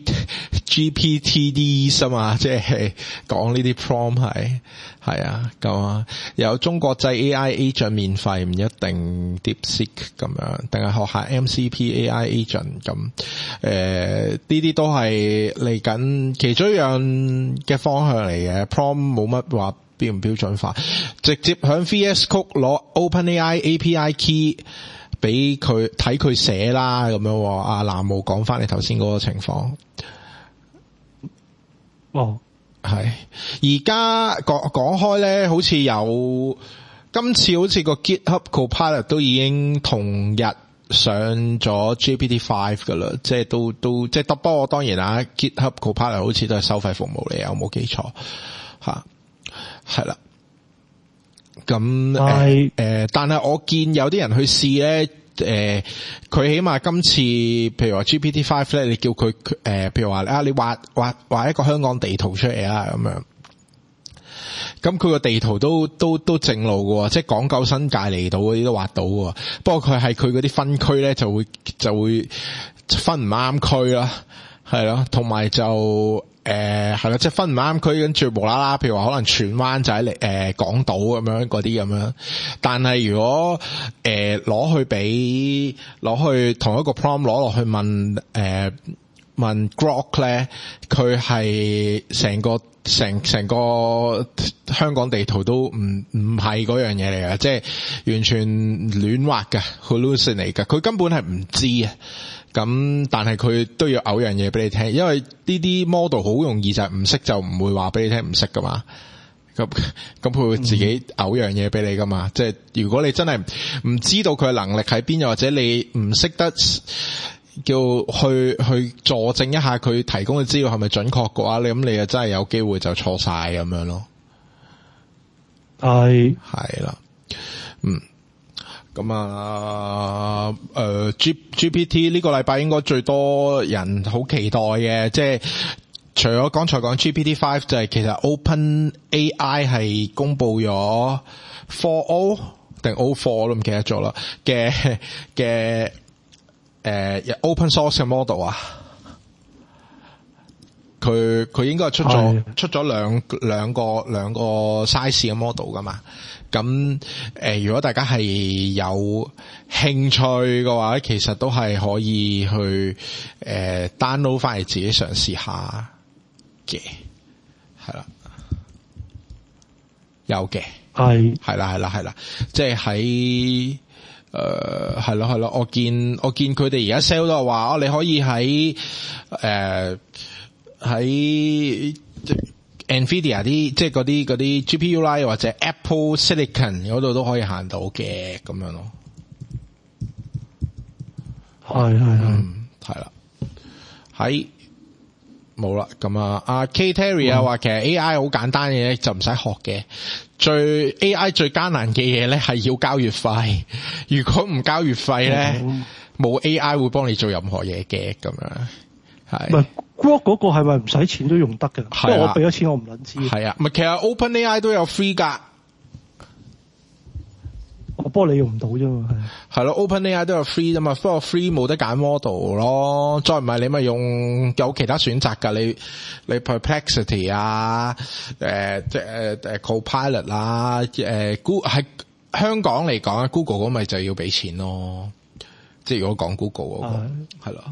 G P T D 啊嘛，即係講呢啲 prompt 係係啊咁啊，有中國製 A I agent 免費，唔一定 DeepSeek 咁樣，定係學下 M C P A I agent 咁，誒呢啲都係嚟緊其中一樣嘅方向嚟嘅。prompt 冇乜話標唔標準化，直接響 V S Code 攞 OpenAI A P I key 俾佢睇佢寫啦咁樣。阿南無講翻你頭先嗰個情況。哦。係，而家講講開咧，好似有今次好似個 GitHub Copilot 都已經同日上咗 G P T 五 噶啦，即係都都即係得。不過當然啦 ，GitHub Copilot 好似都係收費服務嚟，有冇記錯吓？係啦。咁誒誒，但係我見有啲人去試咧。誒，佢、呃、起碼今次，譬如話 G P T 五 咧，你叫佢誒、呃，譬如話啊，你畫畫畫一個香港地圖出嚟啦，咁樣，咁佢個地圖都都都正路嘅，即係港九新界離島嗰啲都畫到嘅。不過佢係佢嗰啲分區咧，就會就會分唔啱區啦，係咯，同埋就。誒係啦，即係分唔啱區，跟住無啦啦，譬如話可能荃灣就喺嚟誒港島咁樣嗰啲咁樣。但係如果誒攞、呃、去俾攞去同一個 prompt 攞落去問誒、呃、問 Grok 咧，佢係成個成成個香港地圖都唔唔係嗰樣嘢嚟嘅，即係完全亂畫嘅 hallucinate 嚟嘅，佢根本係唔知啊。咁但係佢都要嘔樣嘢俾你聽，因為呢啲 model 好容易就係唔識就唔會話俾你聽唔識噶嘛。咁咁佢會自己嘔樣嘢俾你噶嘛。嗯、即係如果你真係唔知道佢嘅能力喺邊，又或者你唔識得叫去去佐證一下佢提供嘅資料係咪準確嘅話，你咁你就真係有機會就錯晒咁樣咯。係係啦，嗯。咁啊，誒、呃、G GPT 呢個禮拜應該最多人好期待嘅，即係除咗剛才講 G P T 五，就係其實 Open A I 係公布咗 four O 定 O four 我都唔記得咗啦嘅嘅誒 Open Source 嘅 model 啊，佢佢應該係出咗出咗兩兩個兩個 size 嘅 model 噶嘛。咁誒、呃，如果大家係有興趣嘅話，其實都係可以去誒、呃、download 翻嚟自己嘗試下嘅，係啦，有嘅，係係啦係啦係啦，即係喺誒係咯係咯，我見我見佢哋而家 sell 都係話，哦你可以喺誒喺。呃 Nvidia 啲即係嗰啲嗰啲 G P U 啦，或者 Apple Silicon 嗰度都可以行到嘅咁樣咯。係係係，係啦，喺冇啦。咁啊，阿 K Terry 啊話其實 A I 好簡單嘅嘢就唔使學嘅，最 A I 最艱難嘅嘢咧係要交月費。如果唔交月費咧，冇、嗯、A I 會幫你做任何嘢嘅咁樣。係。 Grok 嗰個係咪唔使錢都用得嘅？係啊，因為我俾咗錢我唔撚知。係啊，咪其實 OpenAI 都有 free 噶。 我不過你用唔到啫嘛，係。係咯 ，OpenAI 都有 free 啫嘛，不過 free 冇得揀 model 咯。再唔係你咪用有其他選擇噶，你你 Perplexity 啊，誒即係誒誒 Copilot 啊，誒 Google 喺香港嚟講 Google 嗰咪就要俾錢咯。即係如果講 Google 嗰個係咯。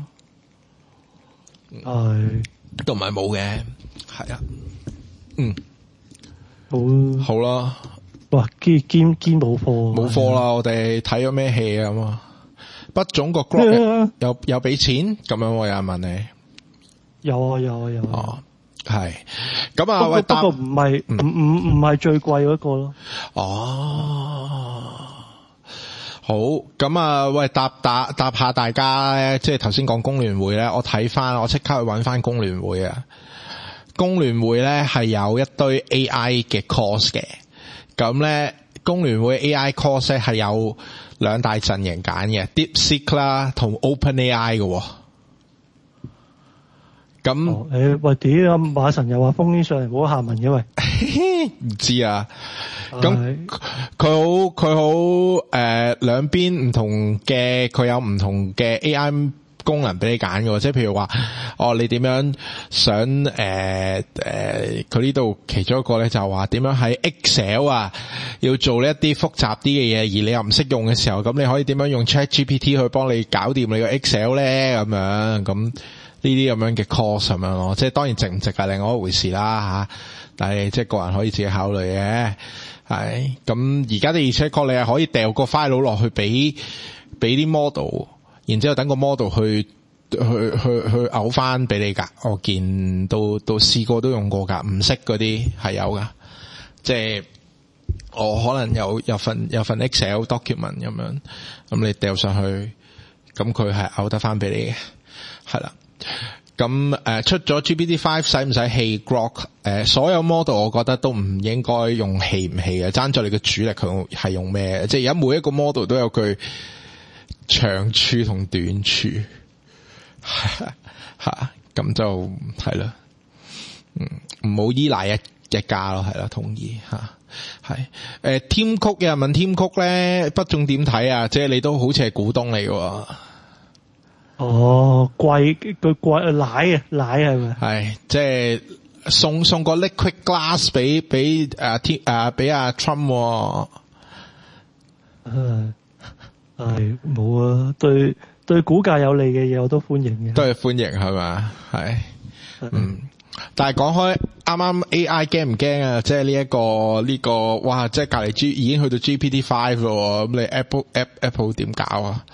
係，都唔係冇嘅，係啊，嗯，好，好啦， 哇，堅堅堅冇貨， 冇貨啦，我哋睇咗咩戲啊嘛？不總個 Grok 有有俾錢咁樣，我有人問你， 有啊有啊有啊， 哦，係，咁啊喂， 不過唔係唔唔唔係最貴嗰個咯， 哦。好，咁啊，喂，答答答下大家咧，即係頭先講工聯會咧，我睇翻，我即刻去揾翻工聯會啊。工聯會咧係有一堆 A I 嘅 course 嘅，咁咧工聯會 A I course 咧係有兩大陣營揀嘅 ，DeepSeek 啦同 OpenAI 嘅。咁誒、 哦欸，喂，屌啊！馬神又話封煙上嚟冇下文嘅喂， 唔知啊。咁佢好佢好誒，兩邊唔同嘅，佢有唔同嘅 A I 功能俾你揀嘅，即係譬如話，哦，你點樣想誒誒，佢呢度其中一個咧就話點樣喺 Excel 啊，要做呢一啲複雜啲嘅嘢，而你又唔識用嘅時候，咁你可以點樣用 ChatGPT 去幫你搞掂你個 Excel 咧？咁樣咁。呢啲咁樣嘅 course 咁樣咯，即係當然值唔值係另外一回事啦吓，但係即係個人可以自己考慮嘅，係咁而家的而且確你係可以掉個 file 落去俾俾啲 model， 然之後等個 model 去去去去嘔翻俾你噶，我見都都試過都用過噶，唔識嗰啲係有噶，即係我可能有有份有份 Excel document 咁樣，咁你掉上去，咁佢係嘔得翻俾你嘅，係啦。咁誒、呃、出咗 G P T 五使唔使氣 Grok？ 誒、呃、所有 model 我覺得都唔應該用氣唔氣嘅，爭在你嘅主力佢係用咩？即係而家每一個 model 都有佢長處同短處，吓咁就係啦。嗯，唔好依賴一一家咯，係啦，同意吓。係誒 Tim Cook 有人問 Tim Cook 咧，不中點睇啊？即係你都好似係股東嚟嘅。 哦，貴佢貴奶啊奶係咪？ 係即係送送個 liquid glass 俾俾誒 T 誒俾阿 Trump。 係係冇啊，對對股價有利嘅嘢我都歡迎嘅。 都係歡迎係嘛？係嗯。但係講開啱啱 A I 驚唔驚啊？即係呢一個呢、這個哇！即係隔籬 G 已經去到 G P T 五咯，咁你 Apple Apple 點搞啊？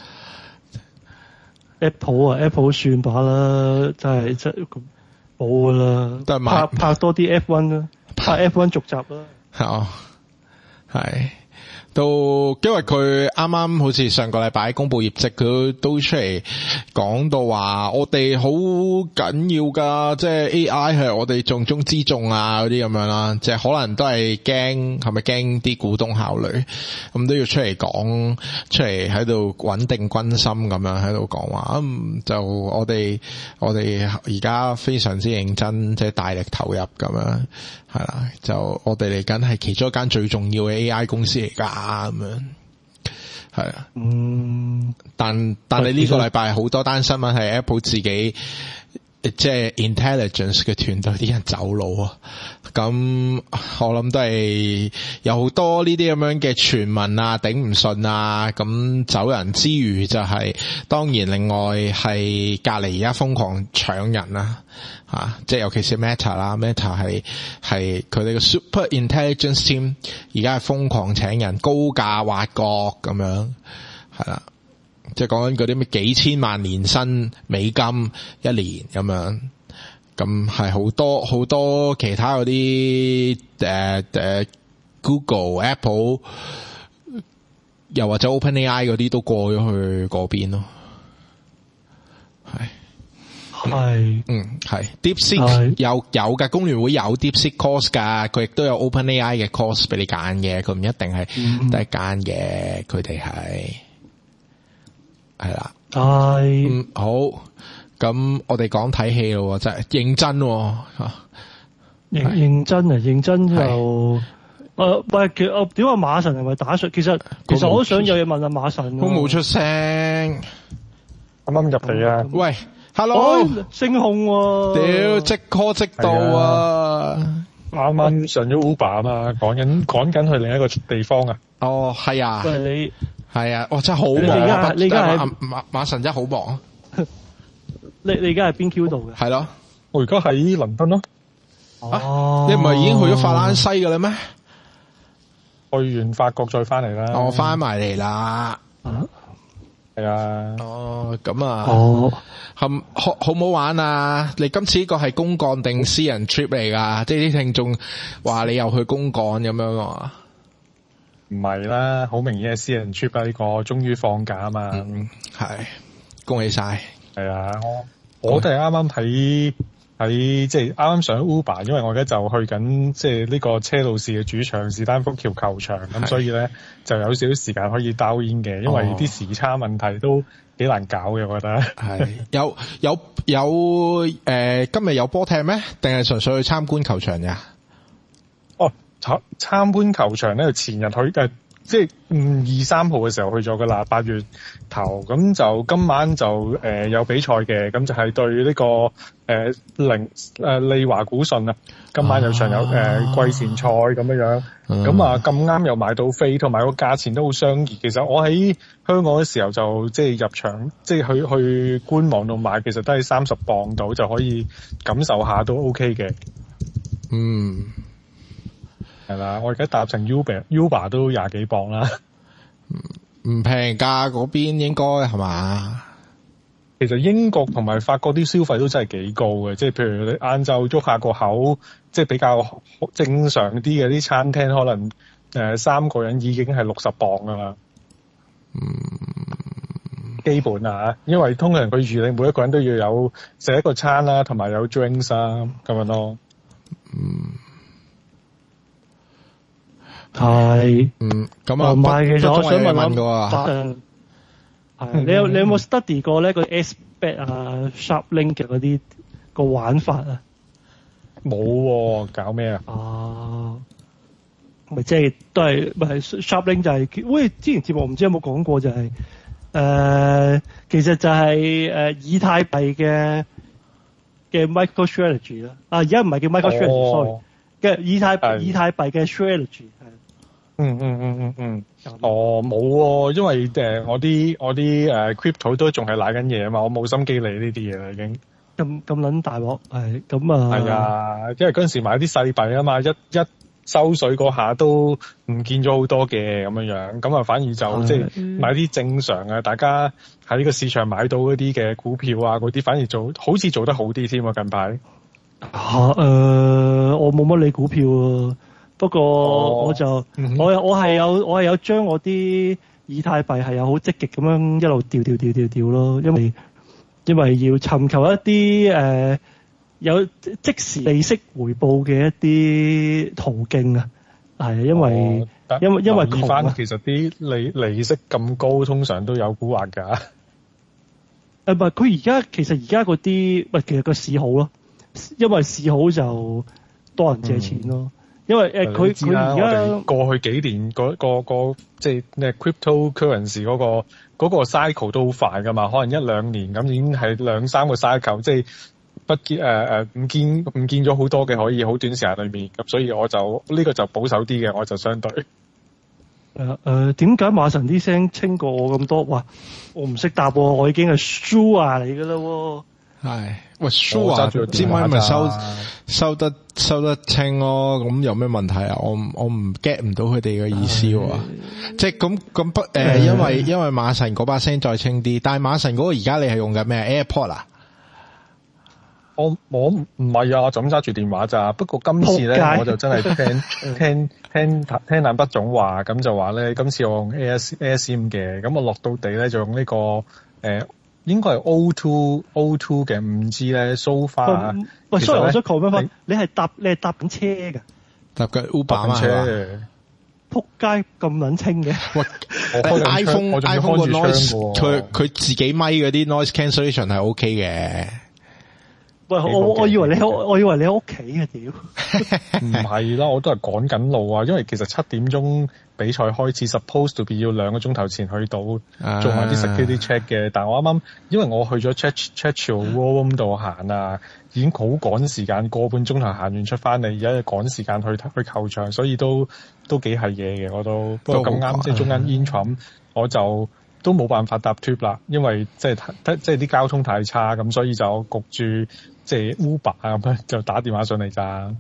Apple 啊 Apple 算把啦，真係真冇噶啦， 都係拍拍多啲 F 一 啦，拍 F 一 續集啦。 哦，係都因為佢啱啱好似上個禮拜公布業績，佢都出嚟講到話我哋好緊要噶，即係 A I 係我哋重中之重啊嗰啲咁樣啦，即係可能都係驚係咪驚啲股東考慮，咁都要出嚟講，出嚟喺度穩定軍心咁樣喺度講話，嗯就我哋我哋而家非常之認真，即係大力投入咁樣，係啦，就我哋嚟緊係其中一間最重要嘅 A I 公司嚟噶。咁樣係啊，嗯，但但係呢個禮拜好多單新聞係 Apple 自己即係 intelligence 嘅團隊啲人走佬啊，咁我諗都係有好多呢啲咁樣嘅傳聞啊，頂唔順啊，咁走人之餘就係、是、當然另外係隔籬而家瘋狂搶人啊。啊，即係尤其是 Meta 啦 ，Meta 係係佢哋嘅 Super Intelligence Team， 而家係瘋狂請人，高價挖角咁樣，係啦，即係講緊嗰啲咩幾千萬年薪美金一年咁樣，咁係好多好多其他嗰啲誒誒 Google、Apple， 又或者 OpenAI 嗰啲都過咗去嗰邊咯，係。 係， 嗯，係 DeepSeek 有有嘅，工聯會有 DeepSeek course 噶，佢亦都有 OpenAI 嘅 course 俾你揀嘅，佢唔一定係得一間嘅，佢哋係係啦。係，嗯，好，咁我哋講睇戲咯，真係認真吓， 認認真啊，認真就誒，喂，其實點解馬神係咪打術？其實其實我都想有嘢問下馬神， 都冇出聲， 啱啱入嚟啊， 喂。Hello， 星控喎， 屌即 call 即到啊！ 啱啱上咗 Uber 啊嘛，趕緊趕緊去另一個地方啊！ 哦，係啊， 喂你係啊，哦真係好忙， 你而家你而家係馬馬神真係好忙。 你你而家係邊 Q 度嘅？ 係咯， 我而家喺倫敦咯。 哦，你唔係已經去咗法蘭西㗎啦咩？ 去完法國再翻嚟啦。 我翻埋嚟啦。 係啊。 哦，咁啊。 哦。 好好好唔好玩啊？你今次呢個係公幹定私人 trip 嚟噶？即係啲聽眾話你又去公幹咁樣啊？ 唔係啦，好明顯係私人 trip 啊！呢個終於放假啊嘛， 嗯，係恭喜晒。 係啊，我我都係啱啱喺喺即係啱啱上 Uber，因為我而家就去緊即係呢個車路士嘅主場士丹福橋球場，咁所以咧就有少少時間可以兜煙嘅，因為啲時差問題都幾難搞嘅，我覺得係有有有誒、呃，今日有波踢咩？定係純粹去參觀球場呀？ 哦，參參觀球場咧，前日去誒、呃，即係五二三號嘅時候去咗噶啦，八月頭咁就今晚就誒、呃、有比賽嘅，咁就係對呢、這個誒零誒利華古遜啊，今晚有場有誒、呃、季前賽咁樣樣。咁啊咁啱又買到飛，同埋個價錢都好相宜。其實我喺香港嘅時候就即係入場，即係去去官網度買，其實都係三十磅到就可以感受下都 OK 嘅。 嗯， 係啦，我而家搭乘 Uber，Uber 都廿幾磅啦。 唔平價嗰邊應該係嘛？ 其實英國同埋法國啲消費都真係幾高嘅，即係譬如你晏晝捉下個口，即係比較正常啲嘅啲餐廳，可能誒三個人已經係六十磅噶啦。 嗯， 基本啊，因為通常佢預你每一個人都要有食一個餐啦，同埋有 drinks 啊咁樣咯。 嗯， 係。 嗯，咁啊， 唔係，其實我想問問諗，係你有你有冇 study 過咧個 S-Bet 啊、SharpLink 嘅嗰啲個玩法啊？ 冇喎，搞咩啊？ 哦，咪即係都係咪 SharpLink 就係、是，喂，之前節目唔知有冇講過就係、是，誒、呃，其實就係、是、誒、呃、以太幣嘅嘅 MicroStrategy 啦。啊，而家唔係叫 MicroStrategy，sorry，嘅以太以太幣嘅 strategy 係。 嗯嗯嗯嗯嗯。哦，冇喎，因為誒、呃、我啲我啲誒、呃、crypto 都仲係瀨緊嘢啊嘛，我冇心機理呢啲嘢啦已經。 咁咁撚大鑊，係咁啊！ 係啊，因為嗰陣時買啲細幣啊嘛，一一收水嗰下都唔見咗好多嘅咁樣樣，咁啊反而就即係買啲正常啊，大家喺呢個市場買到嗰啲嘅股票啊嗰啲，反而做好似做得好啲添啊近排。 嚇誒、呃，我冇乜理股票啊，不過、哦、我就、嗯、我我係有我係有將我啲以太幣係有好積極咁樣一路調調調調調咯，因為。因為要尋求一啲誒、呃、有即時利息回報嘅一啲途徑啊，係因為、哦、因為因為窮啊， 其實啲利利息咁高，通常都有蠱惑㗎。誒唔係佢而家其實而家嗰啲，喂其實個市好咯，因為市好就多人借錢咯。嗯、因為誒佢佢而家過去幾年嗰、嗰個、嗰個即係咩 cryptocurrency 嗰個。嗰個 cycle 都好快㗎嘛，可能一兩年咁已經係兩三個 cycle，即係不見誒誒唔見唔見咗好多嘅，可以好短時間裏面咁，所以我就呢、呢個就保守啲嘅，我就相對誒誒點解馬神啲聲清過我咁多？哇！我唔識答喎，我已經係 Sure 嚟㗎啦喎。 係，喂 Sure 支咪咪收收得收得清咯，咁有咩問題啊？我我唔 get 唔到佢哋嘅意思喎，即係咁咁不誒，因為因為馬神嗰把聲再清啲，但係馬神嗰個而家你係用緊咩 AirPod 啊？ 我我唔係啊，我就咁揸住電話咋。不過今次咧，我就真係聽聽聽聽眼不總話，咁就話咧，今次我用 A S A S M 嘅，咁我落到地咧就用呢、這個誒。呃應該係 O two O two 嘅五 G 咧 so far。 喂，sorry，我想講咩翻？你係搭你係搭緊車㗎？ 搭緊 Uber 車。 撲街咁撚清嘅。 喂 ，iPhone iPhone 個 noise 佢佢自己咪嗰啲 noise cancellation 係 OK 嘅。 喂，我我以為你我以為你喺屋企啊屌！ 唔係啦，我都係趕緊路啊，因為其實七點鐘比賽開始 ，supposed to be 要兩個鐘頭前去到，啊、做埋啲 security check 嘅。但係我啱啱因為我去咗 Churchill Room 度行啊，已經好趕時間，個半鐘頭行完出翻嚟，而家趕時間去去球場，所以都都幾係嘢嘅我都。不過咁啱即係中間 interim，我就都冇辦法搭 tube 啦，因為即係即係啲交通太差，咁所以就焗住。即係 Uber 啊咁樣就打電話上嚟咋，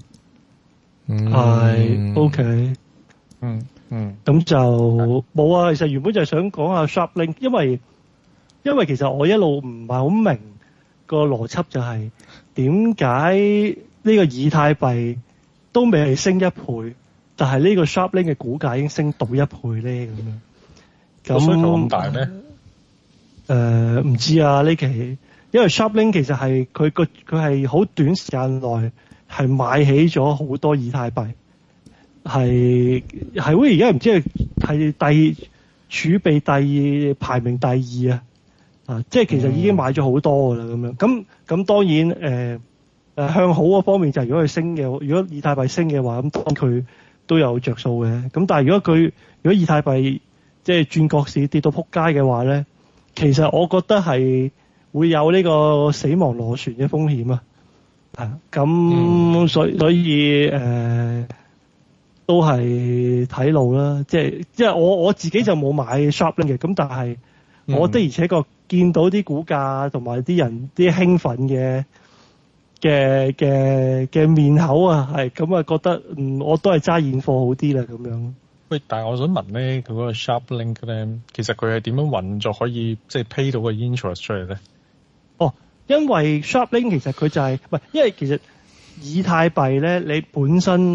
係 OK， 嗯嗯， 咁就冇啊。其實原本就係想講下 SharpLink，因為因為其實我一路唔係好明個邏輯，就係點解呢個以太幣都未係升一倍，但係呢個 SharpLink 嘅股價已經升到一倍咧咁樣。 咁需求咁大咩？ 誒唔知啊呢期。因為 SharpLink 其實係佢個佢係好短時間內係買起咗好多以太幣，係係好似而家唔知係係第儲備第二排名第二啊，啊即係其實已經買咗好多㗎啦咁樣。咁咁當然誒誒、呃、向好嗰方面就係如果佢升嘅，如果以太幣升嘅話，咁當佢都有着數嘅。咁但係如果佢如果以太幣即係轉角市跌到撲街嘅話咧，其實我覺得係會有呢個死亡螺旋嘅風險啊，係咁、嗯、所以所以誒、呃、都係睇路啦，即係即係我我自己就冇買 SharpLink 嘅，咁但係我的而且確見到啲股價同埋啲人啲興奮嘅嘅嘅嘅面口啊，係咁啊覺得嗯我都係揸現貨好啲啦咁樣。 喂，但係我想問咧，佢嗰個 SharpLink 咧，其實佢係點樣運作可以即係 pay 到個 interest 出嚟咧？ 哦，因為 SharpLink 其實佢就係、是、唔係，因為其實以太幣咧，你本身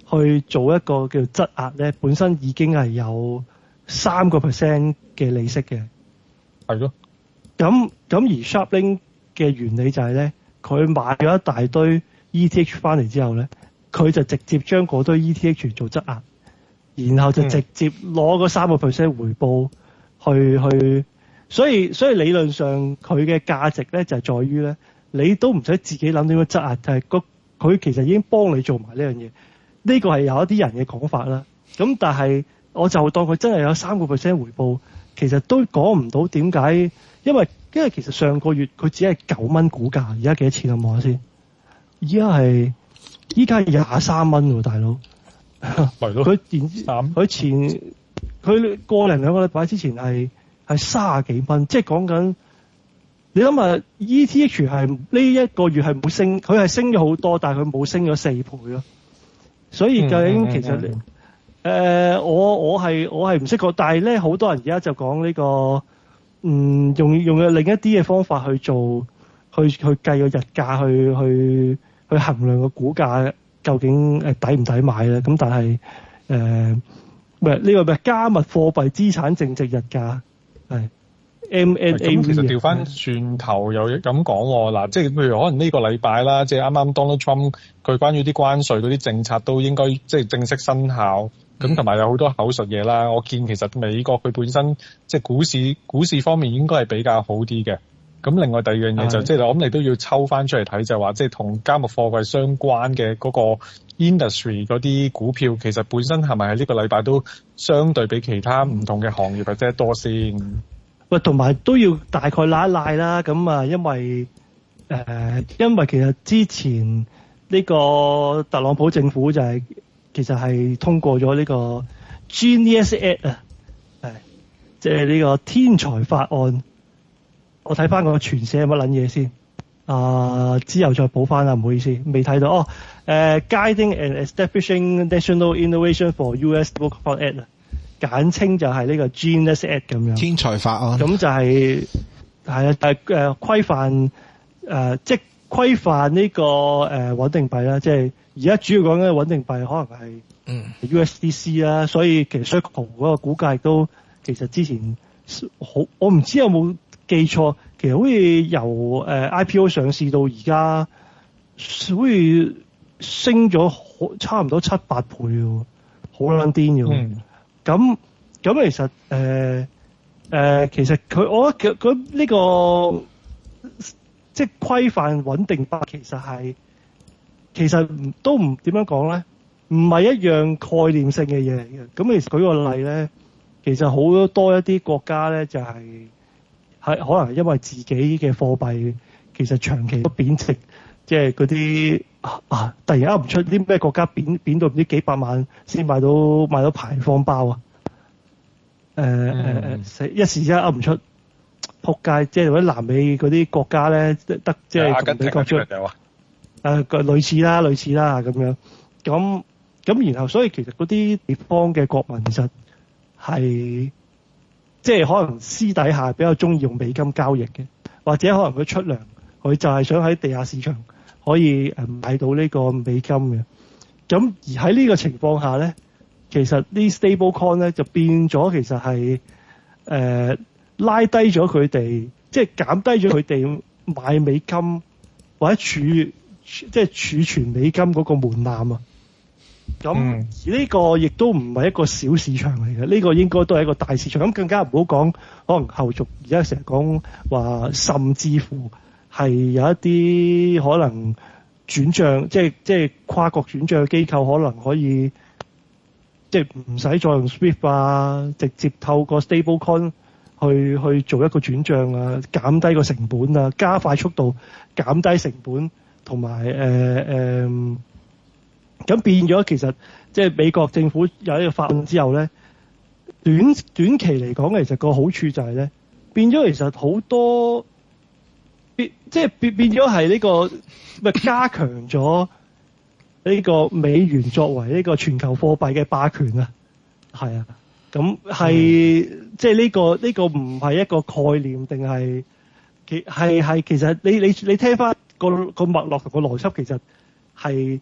去做一個叫質押咧，本身已經係有三個 percent 嘅利息嘅。 係咯。 咁咁而 Sharplink 嘅原理就係咧，佢買咗一大堆 E T H 翻嚟之後咧，佢就直接將嗰堆 E T H 做質押，然後就直接攞嗰三個 percent 回報去去，所以所以理論上佢嘅價值咧就係在於咧，你都唔使自己諗點樣質押，就係個佢其實已經幫你做埋呢樣嘢。呢個係有一啲人嘅講法啦。咁但係我就當佢真係有三個 percent 回報，其實都講唔到點解，因為因為其實上個月佢只係九蚊股價，而家幾多錢啊？望下先，而家係依家係廿三蚊喎，大佬。 係咯。 佢前佢前佢過零兩個禮拜之前係係卅幾蚊，即係講緊你諗下 E T H 係呢一個月係冇升，佢係升咗好多，但係佢冇升咗四倍咯。所以究竟其實誒、嗯嗯呃、我我係我係唔識講，但係咧好多人而家就講呢、這個嗯用用另一啲嘅方法去做去去計個日價去去去衡量個股價究竟誒抵唔抵買咧？咁但係誒咩呢個咩加密貨幣資產淨值日價係 M N A V。咁其實調翻轉頭又咁講喎，嗱，即係譬如可能呢個禮拜啦，即係啱啱 Donald Trump 佢關於啲關稅嗰啲政策都應該即係正式生效，咁同埋有好多口述嘢啦。我見其實美國佢本身即係股市股市方面應該係比較好啲嘅。咁另外第二樣嘢就即係我諗你都要抽翻出嚟睇，就係話即係同加密貨幣相關嘅嗰個 industry 嗰啲股票，其實本身係咪喺呢個禮拜都相對比其他唔同嘅行業或者多先？ 喂，同埋都要大概拉一拉啦。咁啊，因為誒、呃，因為其實之前呢個特朗普政府就係、是、其實係通過咗呢個 Genius Act 啊，係即係呢個天才法案。我睇翻個全寫係乜撚嘢先啊？之後再補翻啦，唔好意思，未睇到哦。誒、呃、，Guiding and Establishing National Innovation for U S Stablecoin Act 啊。簡稱就係呢個 Genius Act 咁樣， 天才法案。咁就係係啊，誒誒規範誒，即係規範呢個誒穩定幣啦。即係而家主要講緊穩定幣，可能係嗯 U S D C 啦。所以其實 Circle 嗰個股價亦都其實之前好，我唔知有冇記錯，其實好似由誒 I P O 上市到而家，好似升咗差唔多七八倍喎，好撚癲嘅。嗯咁咁其實誒誒、呃呃，其實佢我覺得佢呢個即係規範穩定幣，其實係其實都唔點樣講咧，唔係一樣概念性嘅嘢嚟嘅。咁其實舉個例咧，其實好多一啲國家咧就係、係、係可能因為自己嘅貨幣其實長期都貶值，即係嗰啲啊突然間唔出啲咩國家貶貶到唔知幾百萬先買到買到排放包啊！誒誒誒，一時之間噏唔出，撲街！即係嗰啲南美嗰啲國家咧，得即係同美國出誒個類似啦，類似啦咁樣。咁咁然後，所以其實嗰啲地方嘅國民其實係即係可能私底下比較中意用美金交易嘅，或者可能佢出糧，佢就係想喺地下市場可以誒買到呢個美金嘅。咁而喺呢個情況下咧，其實啲 stable coin 咧就變咗，其實係誒、呃、拉低咗佢哋，即係減低咗佢哋買美金或者儲即係儲存美金嗰個門檻啊。咁、嗯、而呢個亦都唔係一個小市場嚟嘅，呢、呢個應該都係一個大市場。咁更加唔好講，可能後續而家成日講話，甚至乎係有一啲可能轉帳，即係即係跨國轉帳機構可能可以。即係唔使再用 Swift 啊，直接透過 stablecoin 去去做一個轉帳啊，減低個成本啊，加快速度，減低成本，同埋誒誒，咁變咗其實即係美國政府有呢個法案之後咧，短短期嚟講，其實個好處就係咧，變咗其實好多變即係變變咗係呢個咪加強咗。呢個美元作為呢個全球貨幣嘅霸權啊，係啊，咁係、嗯、即係呢、呢個呢、呢個唔係一個概念，定係其係係其實你你你聽翻個個脈絡同個邏輯，其實係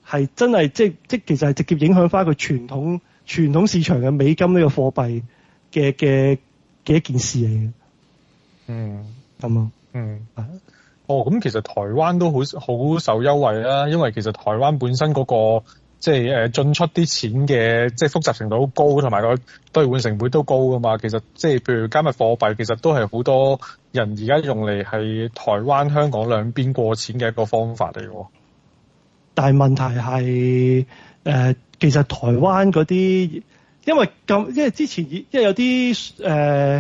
係真係即即其實係直接影響翻佢傳統傳統市場嘅美金呢個貨幣嘅嘅嘅一件事嚟嘅。 嗯， 咁啊， 嗯，哦，咁其實台灣都好好受優惠啦，因為其實台灣本身嗰、嗰個即係誒進出啲錢嘅即係複雜程度好高，同埋個兌換成本都高噶嘛。其實即係譬如加密貨幣，其實都係好多人而家用嚟係台灣、香港兩邊過錢嘅一個方法嚟喎。 但係問題係誒、呃，其實台灣嗰啲，因為咁，因為之前因為有啲誒、呃、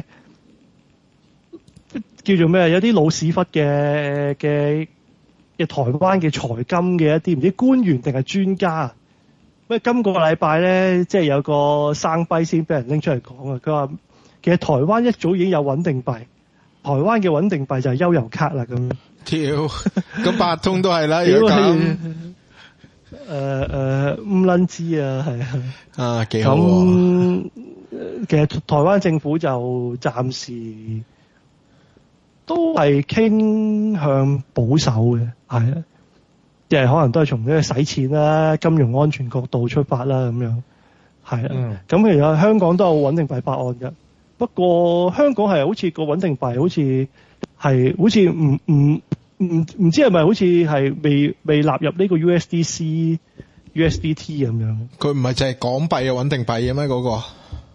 叫做咩，有啲老屎忽嘅嘅嘅台灣嘅財金嘅一啲唔知官員定係專家。咩？今個禮拜咧，即係有個生輝先俾人拎出嚟講啊！佢話其實台灣一早已經有穩定幣，台灣嘅穩定幣就係悠遊卡啦咁。 跳咁八通都係啦，如果咁誒誒唔撚知啊，係啊， 啊幾好喎！ 咁其實台灣政府就暫時都係傾向保守嘅，係啊。即係可能都係從呢個使錢啦、金融安全角度出發啦，咁樣係啊。咁、嗯、其實香港都有穩定幣法案嘅，不過香港係好似個穩定幣好似係好似唔唔唔唔知係咪好似係未未納入呢個 U S D C、U S D T 咁樣。 佢唔係淨係港幣嘅穩定幣嘅咩？嗰、那個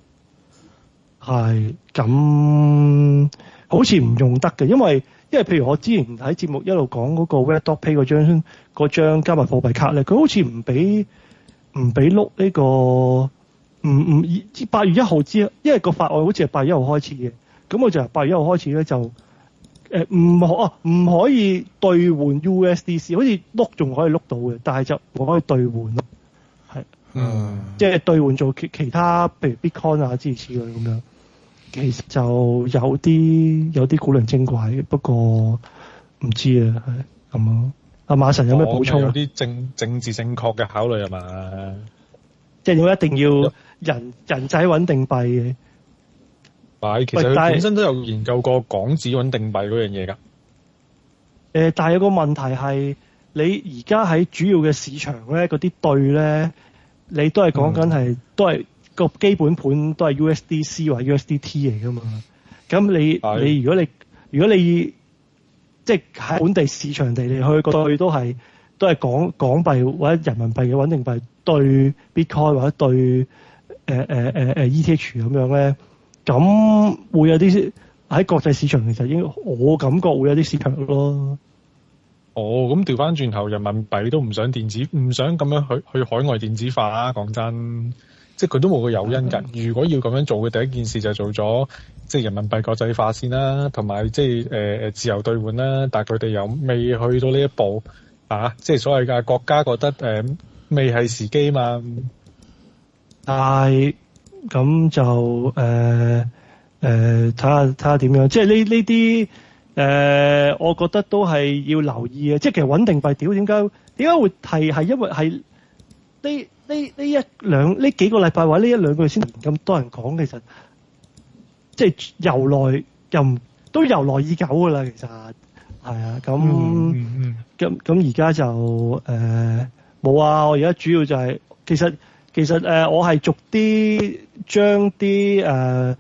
係咁，好似唔用得嘅，因為。因為譬如我之前喺節目一路講嗰個 Red Dot Pay 嗰張嗰張加密貨幣卡咧，佢好似唔俾唔俾碌呢個唔唔八月一號之，因為個法案好似係八月一號開始嘅，咁我就八月一號開始咧就誒唔可啊唔可以兌換 U S D C， 好似碌仲可以碌到嘅，但係就唔可以兌換咯，係嗯即係兌換做其其他譬如 Bitcoin 啊諸如此類咁樣。其實就有啲有啲古靈精怪嘅，不過唔知啊，係咁咯。阿馬神有咩補充？ 有啲政政治正確嘅考慮係嘛？ 即係點解一定要人人仔穩定幣嘅？ 係，其實佢本身都有研究過港紙穩定幣嗰樣嘢㗎。 誒，但係有個問題係，你而家喺主要嘅市場咧，嗰啲兌咧，你都係講緊係都係。個基本盤都係 U S D C 或者 U S D T 嚟噶嘛？咁你你如果你如果你即係喺本地市場地嚟去個對都係都係港港幣或者人民幣嘅穩定幣對 Bitcoin 或者對誒誒誒誒 E T H 咁樣咧，咁會有啲喺國際市場其實應該我感覺會有啲市場咯。 哦，咁調翻轉頭，人民幣都唔想電子，唔想咁樣去去海外電子化啊！講真。即係佢都冇個誘因㗎。如果要咁樣做嘅第一件事就做咗即係人民幣國際化先啦，同埋即係誒誒自由兌換啦。但係佢哋又未去到呢一步啊！即係所謂嘅國家覺得誒、呃、未係時機嘛。 但係咁就誒誒睇下睇下點樣。即係呢呢啲誒，我覺得都係要留意嘅。即係其實穩定幣屌點解點解會係係因為係呢？呢呢一兩呢幾個禮拜或者呢一兩個月先咁多人講，其實即係由來又唔都由來已久㗎啦。其實係啊，咁咁咁而家就誒冇、呃、啊！我而家主要就係、是、其實其實誒、呃、我係逐啲將啲誒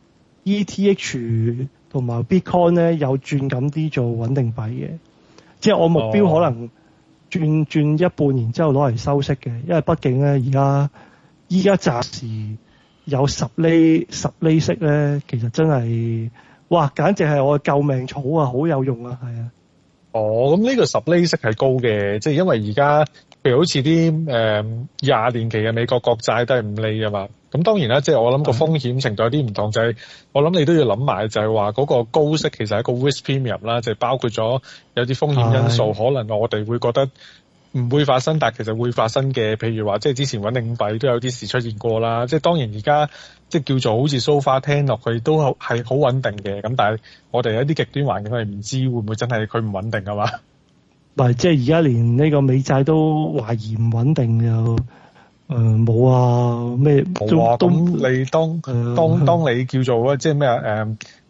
E T H 同埋 Bitcoin 咧有轉緊啲做穩定幣嘅，即係我目標可能。哦轉轉一半，然之後攞嚟收息嘅，因為畢竟咧而家依家暫時有十厘十厘息咧，其實真係哇，簡直係我嘅救命草啊，好有用啊，係啊。 哦，咁呢個十厘息係高嘅，即係因為而家譬如好似啲誒廿年期嘅美國國債都係五厘啊嘛。咁當然啦，即係我諗個風險程度有啲唔同，就係我諗你都要諗埋，就係話嗰個高息其實係一個 risk premium 啦，就係包括咗有啲風險因素，可能我哋會覺得唔會發生，但係其實會發生嘅。譬如話，即係之前穩定幣都有啲事出現過啦。即係當然而家即係叫做好似 so far 聽落去都係好穩定嘅。咁但係我哋有啲極端環境，我哋唔知會唔會真係佢唔穩定啊嘛？ 唔係，即係而家連呢個美債都懷疑唔穩定就。誒冇、呃、啊咩冇啊，咁你當、呃、當當你叫做即係咩啊誒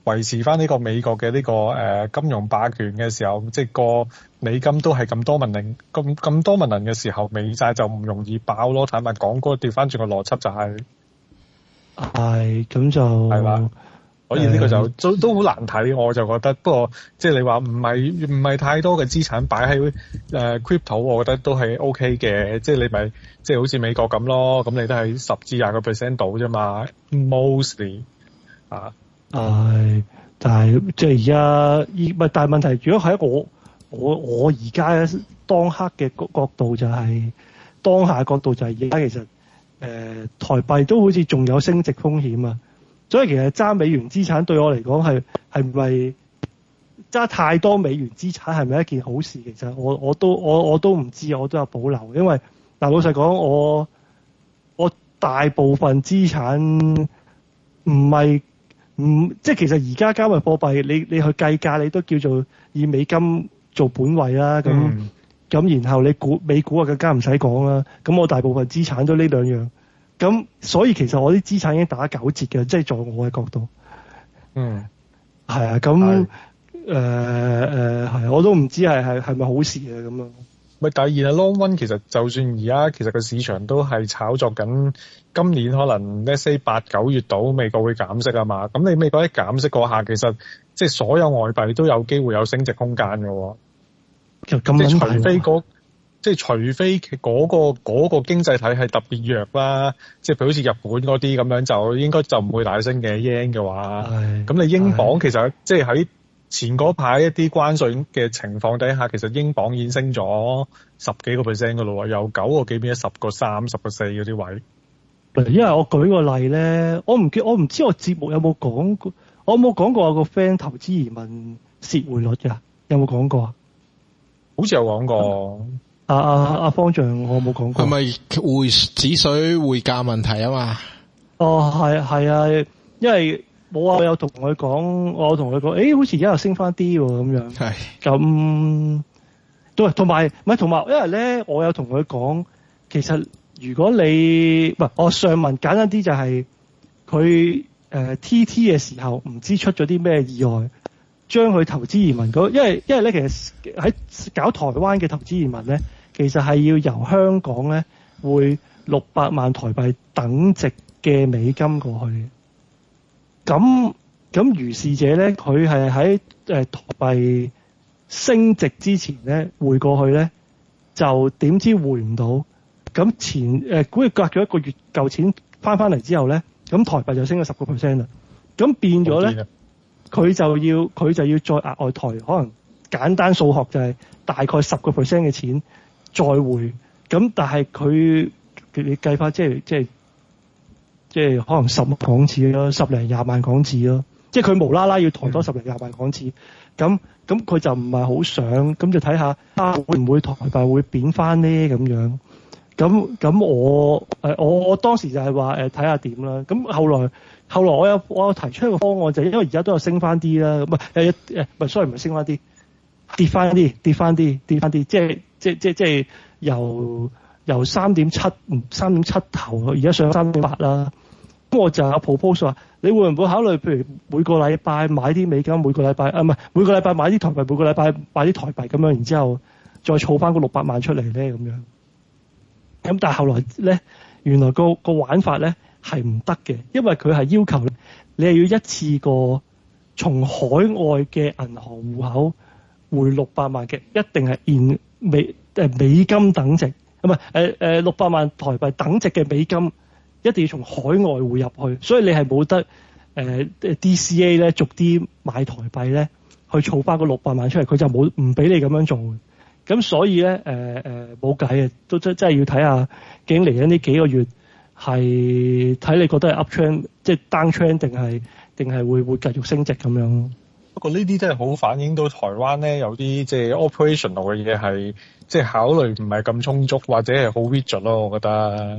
維持翻呢個美國嘅呢、這個誒、呃、金融霸權嘅時候，即係個美金都係咁多萬零咁咁多萬人嘅時候，美債就唔容易爆咯。坦白講，嗰個調翻轉個邏輯就係係咁就係啦。所以呢個就都都好難睇，我就覺得。不過即係你話唔係唔係太多嘅資產擺喺誒 crypto，我覺得都係 OK 嘅。即係你咪即係好似美國咁咯，咁你都係十至廿個 percent 到啫嘛 ，mostly 啊。係， 但係即係而家依唔係，但係問題，如果喺我我我而家當刻嘅角度就係、是、當下角度就係而家其實誒、呃、台幣都好似仲有升值風險啊。所以其實揸美元資產對我嚟講係係咪揸太多美元資產係咪一件好事？其實我我都我我都唔知，我都有保留。因為嗱老實講，我我大部分資產唔係唔即係其實而家加密貨幣，你你去計價你都叫做以美金做本位啦。咁咁、嗯、然後你股美股啊更加唔使講啦。咁我大部分資產都呢兩樣。咁所以其實我啲資產已經打九折嘅，即係在我嘅角度。嗯，係啊，咁誒誒係，我都唔知係係係咪好事啊咁樣。 咪第二啊 long run 其實就算而家其實個市場都係炒作緊，今年可能 let's say 八九月度美國會減息啊嘛。咁你美國一減息嗰下，其實即係所有外幣都有機會有升值空間嘅喎。 就咁樣， 即係除非嗰即係除非嗰個嗰個經濟體係特別弱啦，即係譬如好似日本嗰啲咁樣，就應該就唔會大升嘅 yen 嘅話。咁你英鎊其實即係喺前嗰排一啲關稅嘅情況底下，其實英鎊已經升咗十幾個 percent 嘅咯喎，由九個幾變咗十個三、十個四嗰啲位。 因為我舉個例咧，我唔記我唔知我節目有冇講過，我有冇講過有個 friend 投資移民蝕匯率㗎？有冇講過啊？ 好似有講過。 阿阿阿方丈，我冇講過。 係咪匯指水匯價問題啊嘛？ 哦，係係啊，因為冇啊，我有同佢講，我有同佢講，誒，好似而家又升翻啲喎，咁樣。係。咁都係，同埋唔係同埋，因為咧，我有同佢講，其實如果你唔係，我上文簡單啲就係佢誒 T T 嘅時候，唔知出咗啲咩意外。將佢投資移民嗰，因為因為咧，其實喺搞台灣嘅投資移民咧，其實係要由香港咧匯六百萬台幣等值嘅美金過去。咁咁如是者咧，佢係喺誒台幣升值之前咧匯過去咧，就點知匯唔到。咁前誒估計隔咗一個月舊錢翻翻嚟之後咧，咁台幣就升咗十個 percent 啦。咁變咗咧。佢就要佢就要再額外抬，可能簡單數學就係大概十個 percent 嘅錢再匯，咁但係佢你計翻即係即係即係可能十萬港紙咯，十零廿萬港紙咯，即係佢無啦啦要抬多十零廿萬港紙，咁咁佢就唔係好想，咁就睇下啊會唔會台幣會貶翻呢咁樣，咁咁我誒我我當時就係話誒睇下點啦，咁後來。後來我有我有提出一個方案，就係因為而家都有升翻啲啦，唔係誒誒唔係 sorry 唔係升翻啲，跌翻啲跌翻啲跌翻啲，即係即係即係即係由由三點七三點七頭，而家上三點八啦。咁我就有 propose 話，你會唔會考慮譬如每個禮拜買啲美金，每個禮拜啊唔係每個禮拜買啲台幣，每個禮拜買啲台幣咁樣，然之後再儲翻個六百萬出嚟咧咁樣。咁但係後來咧，原來個個玩法咧。係唔得嘅，因為佢係要求你係要一次過從海外嘅銀行戶口匯六百萬嘅，一定係現美誒美金等值，唔係誒誒六百萬台幣等值嘅美金，一定要從海外匯入去，所以你係冇得誒、呃、D C A 咧逐啲買台幣咧去儲翻個六百萬出嚟，佢就冇唔俾你咁樣做。咁所以咧誒誒冇計嘅，都真真係要睇下究竟嚟緊呢幾個月。係睇你覺得係 up trend，即係 down trend 定係定係會會繼續升值咁樣。 不過呢啲真係好反映到台灣咧有啲即係 operational 嘅嘢係即係考慮唔係咁充足，或者係好 rigid 咯，我覺得。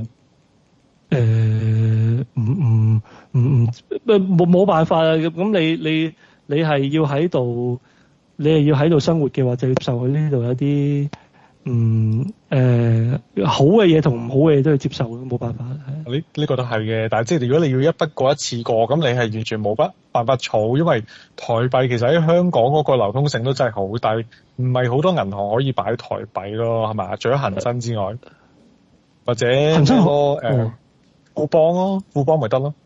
誒唔唔唔唔冇冇辦法啊！咁你你你係要喺度，你係要喺度生活嘅話，就要受佢呢度有啲嗯誒、呃、好嘅嘢同唔好嘅嘢都要接受嘅，冇辦法。係呢呢個都係嘅，但係即係如果你要一筆過一次過，咁你係完全冇乜辦法儲，因為台幣其實喺香港嗰個流通性都真係好低，唔係好多銀行可以擺台幣咯，係咪？除咗恒生之外，或者恒生嗰個誒富邦咯，富邦咪得咯。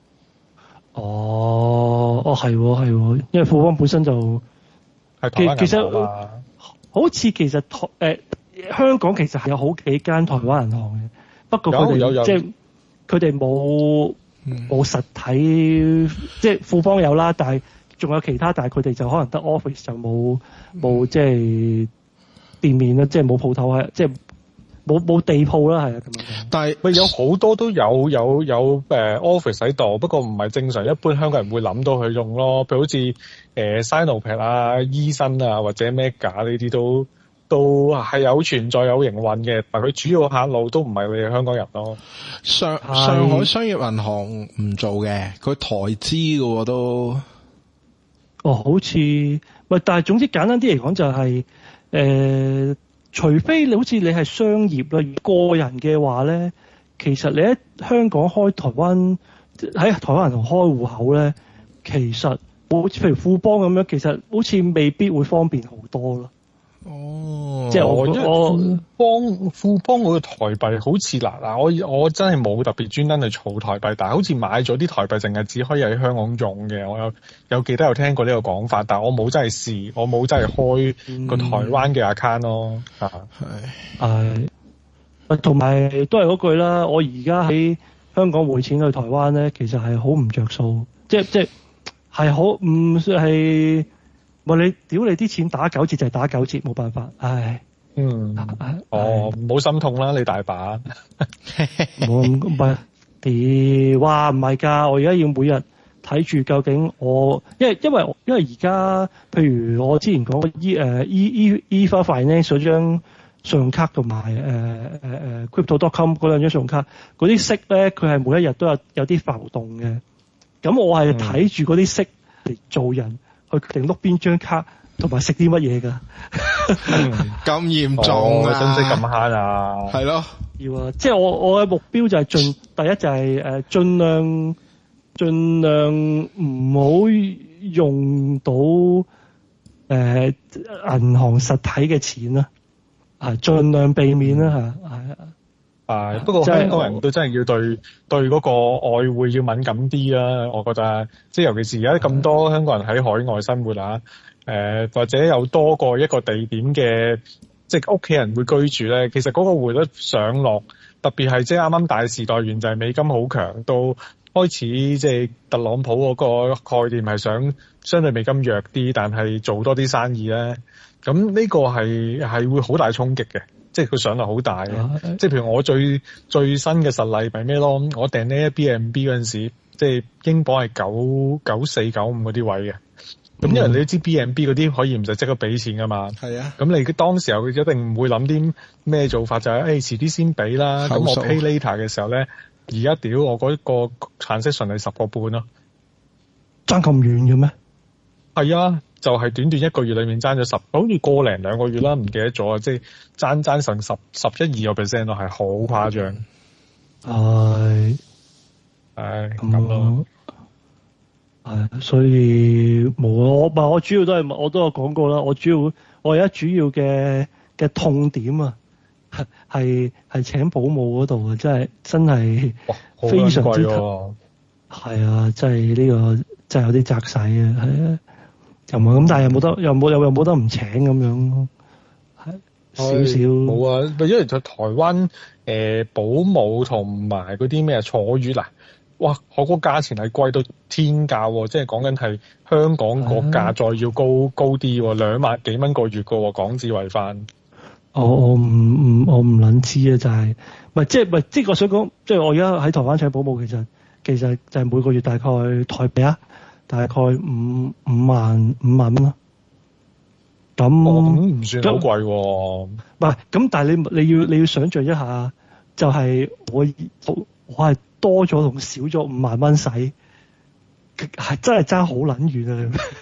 哦，哦係喎係喎，因為富邦本身就係台灣銀行嘛。 好似其實台誒、呃、香港其實係有好幾間台灣銀行嘅，不過佢哋即係佢哋冇冇實體，即係富邦有啦，但係仲有其他，但係佢哋就可能得 office 就冇冇即係店面啦，即係冇鋪頭係即係冇冇地鋪啦，係啊咁樣。 但係喂，有好多都有有有誒、uh, office 喺度，不過唔係正常一般香港人會諗到佢用咯。譬如好似誒 Sinopec 啊、醫生啊或者 Mega 呢啲都都係有存在有營運嘅，但係佢主要客路都唔係你哋香港人咯。 上上海商業銀行唔做嘅，佢台資嘅喎都。 哦，好似喂，但係總之簡單啲嚟講就係、是、誒。呃除非你好似你係商業啦，個人嘅話咧，其實你喺香港開台灣喺台灣銀行開戶口咧，其實好似譬如富邦咁樣，其實好似未必會方便好多咯。 哦， 即係我我富邦富邦嗰個台幣好似嗱嗱，我我真係冇特別專登去儲台幣，但係好似買咗啲台幣，淨係只可以喺香港用嘅。我有有記得有聽過呢個講法，但係我冇真係試，我冇真係開個台灣嘅 account 咯。係係係，同埋都係嗰句啦。我而家喺香港匯錢去台灣咧，其實係好唔着數，即係即係係好唔係。喂，你屌你啲錢打九折就係打九折，冇辦法，唉。 嗯。 唉哦，唔好心痛啦，你大把。 冇咁唔係，屌，哇唔係㗎，我而家要每日睇住究竟我，因為因為因為而家，譬如我之前講嘅 E 誒 E E EVA Finance 嗰張信用卡同埋誒誒誒 Crypto dot com 嗰兩張信用卡，嗰啲息咧，佢係每一日都有有啲浮動嘅。咁我係睇住嗰啲息嚟做人。去決定碌邊張卡同埋食啲乜嘢㗎？ 咁嚴重啊！ 使唔使咁慳啊？ 係咯， 要啊！即係我我嘅目標就係盡第一就係誒盡量盡量唔好用到誒、呃、銀行實體嘅錢啦，啊盡量避免啦嚇，係啊。 係，不過香港人都真係要對對嗰個外匯要敏感啲啦，我覺得，即係尤其是而家咁多香港人喺海外生活啊，誒、呃、或者有多過一個地點嘅，即係屋企人會居住咧，其實嗰個匯率上落，特別係即係啱啱大時代完就係美金好強，到開始即係特朗普嗰個概念係想相對美金弱啲，但係做多啲生意咧，咁呢個係係會好大衝擊嘅。即係佢上落好大嘅，啊、即係譬如我最最新嘅實例咪咩咯？我訂呢 Airbnb 嗰陣時，即係英鎊係九九四九五嗰啲位嘅。咁、嗯、因為你都知 B and B 嗰啲可以唔使即刻俾錢噶嘛。係啊。咁你當時候一定唔會諗啲咩做法，就係、是、誒、哎、遲啲先俾啦。咁我 pay later 嘅時候咧，而家屌我嗰個 transaction係十個半咯。 爭咁遠嘅咩？ 係啊。就係短短一個月裏面爭咗十，好似個零兩個月啦，唔記得咗啊！即係爭爭成十十一二個 percent 咯，係好誇張。 係， 唉咁咯。 係，所以冇我唔係我主要都係我都有講過啦。我主要我而家主要嘅嘅痛點啊，係係係請保姆嗰度啊，真係真係非常之貴。係啊，真係呢個真係有啲窄使啊，係啊。又冇咁，但係又冇得，又冇又又冇得唔請咁樣咯，係少少。 冇啊，因為在台灣誒、呃、保姆同埋嗰啲咩坐月嗱，哇！我個價錢係貴到天價喎，即係講緊係香港個價再要高、啊、高啲喎，兩萬幾蚊個月個喎，港紙為翻。 我我唔唔我唔撚知啊，就係唔係即係唔係即係我想講，即係我而家喺台灣請保姆，其實其實就係每個月大概台幣啊。大概五五萬五萬蚊咯，咁唔算好貴喎。唔係咁，但係你你要你要想像一下，就係、是、我我係多咗同少咗五萬蚊使，係真係爭好撚遠啊！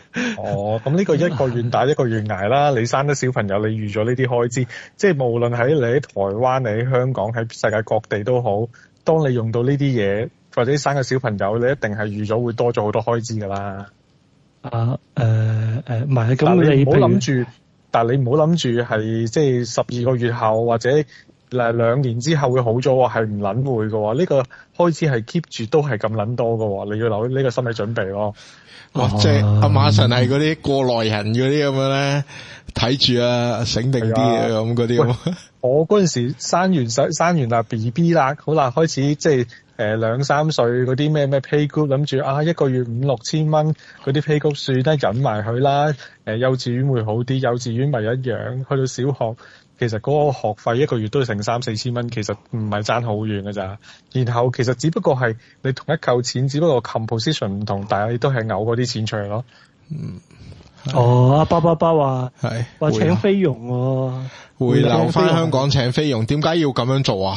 哦，咁呢個一個願打一個願捱啦。你生得小朋友，你預咗呢啲開支，即係無論喺你喺台灣、你喺香港、喺世界各地都好，當你用到呢啲嘢，或者生個小朋友，你一定係預咗會多咗好多開支噶啦。 啊，誒、呃、誒，唔係，咁你唔好諗住，但係你唔好諗住係即係十二個月後或者誒兩年之後會好咗喎，係唔撚會嘅喎。呢、這個開支係 keep 住都係咁撚多嘅喎，你要留呢個心理準備咯。 哇！即係阿馬神係嗰啲過來人嗰啲咁樣咧，睇住啊，醒定啲啊咁嗰啲。 我嗰陣時生完生生完啦 B B 啦，好啦，開始即係誒兩三歲嗰啲咩咩 playgroup，諗住啊一個月五六千蚊嗰啲 playgroup 算得忍埋佢啦。誒幼稚園會好啲，幼稚園咪一樣。去到小學，其實嗰個學費一個月都成三四千蚊，其實唔係爭好遠㗎咋。然後其實只不過係你同一嚿錢，只不過 composition 唔同，但係你都係嘔嗰啲錢出嚟咯。 嗯。 哦，阿包包包話係話請菲傭喎， 回流翻香港請菲傭，點解要咁樣做啊？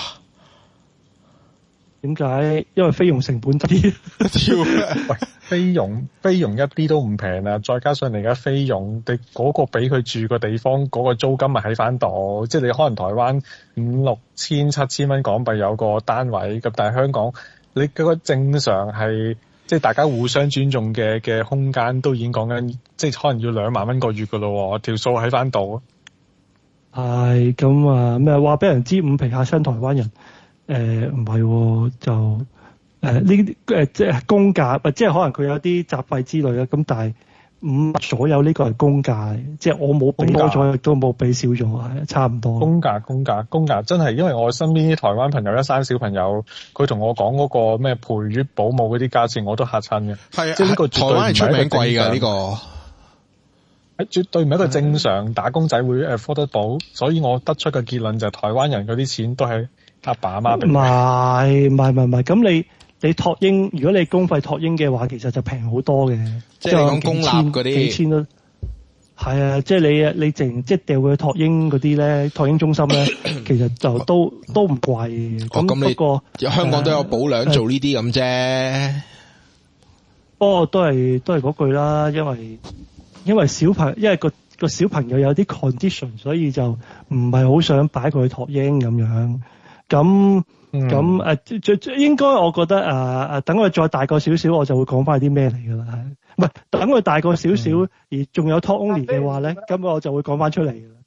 點解？因為菲傭成本低。 喂，菲傭菲傭一啲都唔平啊！再加上你而家菲傭，你嗰個俾佢住個地方，嗰、嗰個租金咪喺翻度，即係你可能台灣五六千七千蚊港幣有個單位，咁但係香港你嗰個正常係。即係大家互相尊重嘅嘅空間，都已經講緊，即係可能要兩萬蚊個月噶咯，條數喺翻度。 係咁啊，咩話俾人知五皮嚇親台灣人？誒唔係，就誒呢啲誒即係公價，即係可能佢有啲雜費之類啦。咁但係五所有呢個係公價，即係我冇俾多咗，亦都冇俾少咗，係差唔多。 公價公價公價真係，因為我身邊啲台灣朋友一生小朋友，佢同我講嗰個咩陪月保姆嗰啲價錢，我都嚇親嘅。 係啊， 即係呢個台灣係出名貴㗎呢個， 絕對唔係一個正常打工仔會 afford 得到，所以我得出嘅結論就係台灣人嗰啲錢都係阿爸阿媽俾。唔係唔係唔係，咁你你托嬰，如果你公費托嬰嘅話，其實就平好多嘅。 即係講公立嗰啲幾千咯。係啊，即係你你淨即係掉佢去托嬰嗰啲咧，托嬰中心咧，其實就都都唔貴。 咁咁你不過香港都有保兩做呢啲咁啫。 不過都係都係嗰句啦，因為因為小朋因為個個小朋友有啲 condition，所以就唔係好想擺佢去托嬰咁樣。咁咁誒，最最應該我覺得誒誒、呃，等佢再大個少少，我就會講翻啲咩嚟㗎啦。係唔係等佢大個少少，嗯、而仲有 talk only 嘅話咧，咁我就會講翻出嚟㗎啦。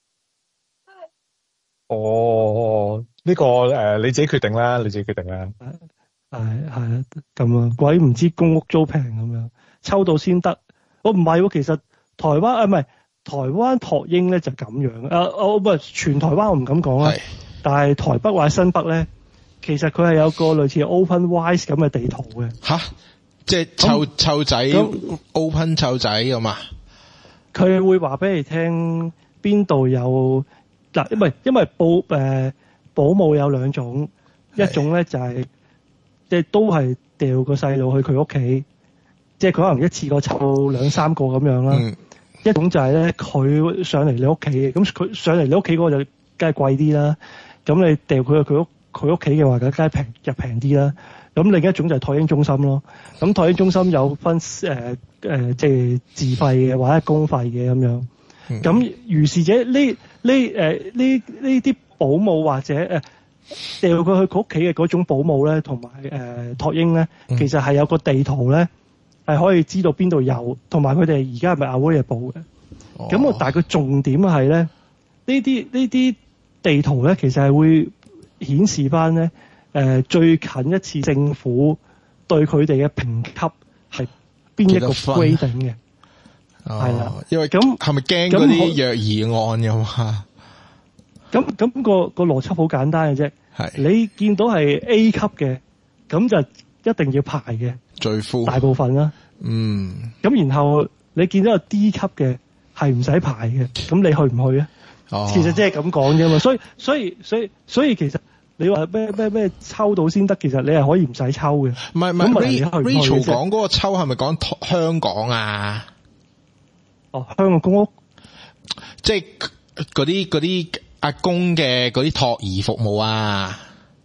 哦，呢、這個誒、呃、你自己決定啦，你自己決定啦。 係係啊，咁啊，鬼唔知公屋租平咁樣，抽到先得。我唔係喎，其實台灣啊，唔係台灣托嬰咧就咁樣。誒我唔係全台灣我唔敢講啦。但係台北或者新北咧，其實佢係有個類似 OpenWise 咁嘅地圖嘅。吓， 即係湊湊仔 Open 湊仔咁啊？ 佢會話俾你聽邊度有嗱，因為因為保誒、呃、保姆有兩種，一種咧就係即係都係掉個細路去佢屋企，即係佢可能一次過湊兩三個咁樣啦。嗯、一種就係咧佢上嚟你屋企，咁佢上嚟你屋企嗰個就梗係貴啲啦。咁你掉佢去佢屋佢屋企嘅話，梗係平又平啲啦。咁另一種就係托嬰中心咯。咁托嬰中心有分誒誒、呃呃，即係自費嘅或者公費嘅咁樣。咁、嗯、如是者呢呢誒呢呢啲保姆或者誒掉佢去佢屋企嘅嗰種保姆咧，同埋誒托嬰咧，其實係有個地圖咧，係可以知道邊度有，同埋佢哋而家係咪 available 嘅。咁我、哦、但係佢重點係咧，呢啲呢啲。地圖咧，其實係會顯示翻咧，誒、呃、最近一次政府對佢哋嘅評級係邊一個 grading 嘅，係啦， 因為咁係咪驚嗰啲虐兒案㗎嘛？ 咁咁、那個個邏輯好簡單嘅啫，係你見到係 A 級嘅，咁就一定要排嘅，最富大部分啦，嗯，咁然後你見到有 D 級嘅係唔使排嘅，咁你去唔去啊？哦、其實即係咁講啫嘛，所以所以所以所以其實你話咩咩咩抽到先得，其實你係可以唔使抽嘅。唔係唔係 Rachel 講嗰個抽係咪講香港啊？ 哦，香港公屋， 即係嗰啲嗰啲阿公嘅嗰啲托兒服務啊？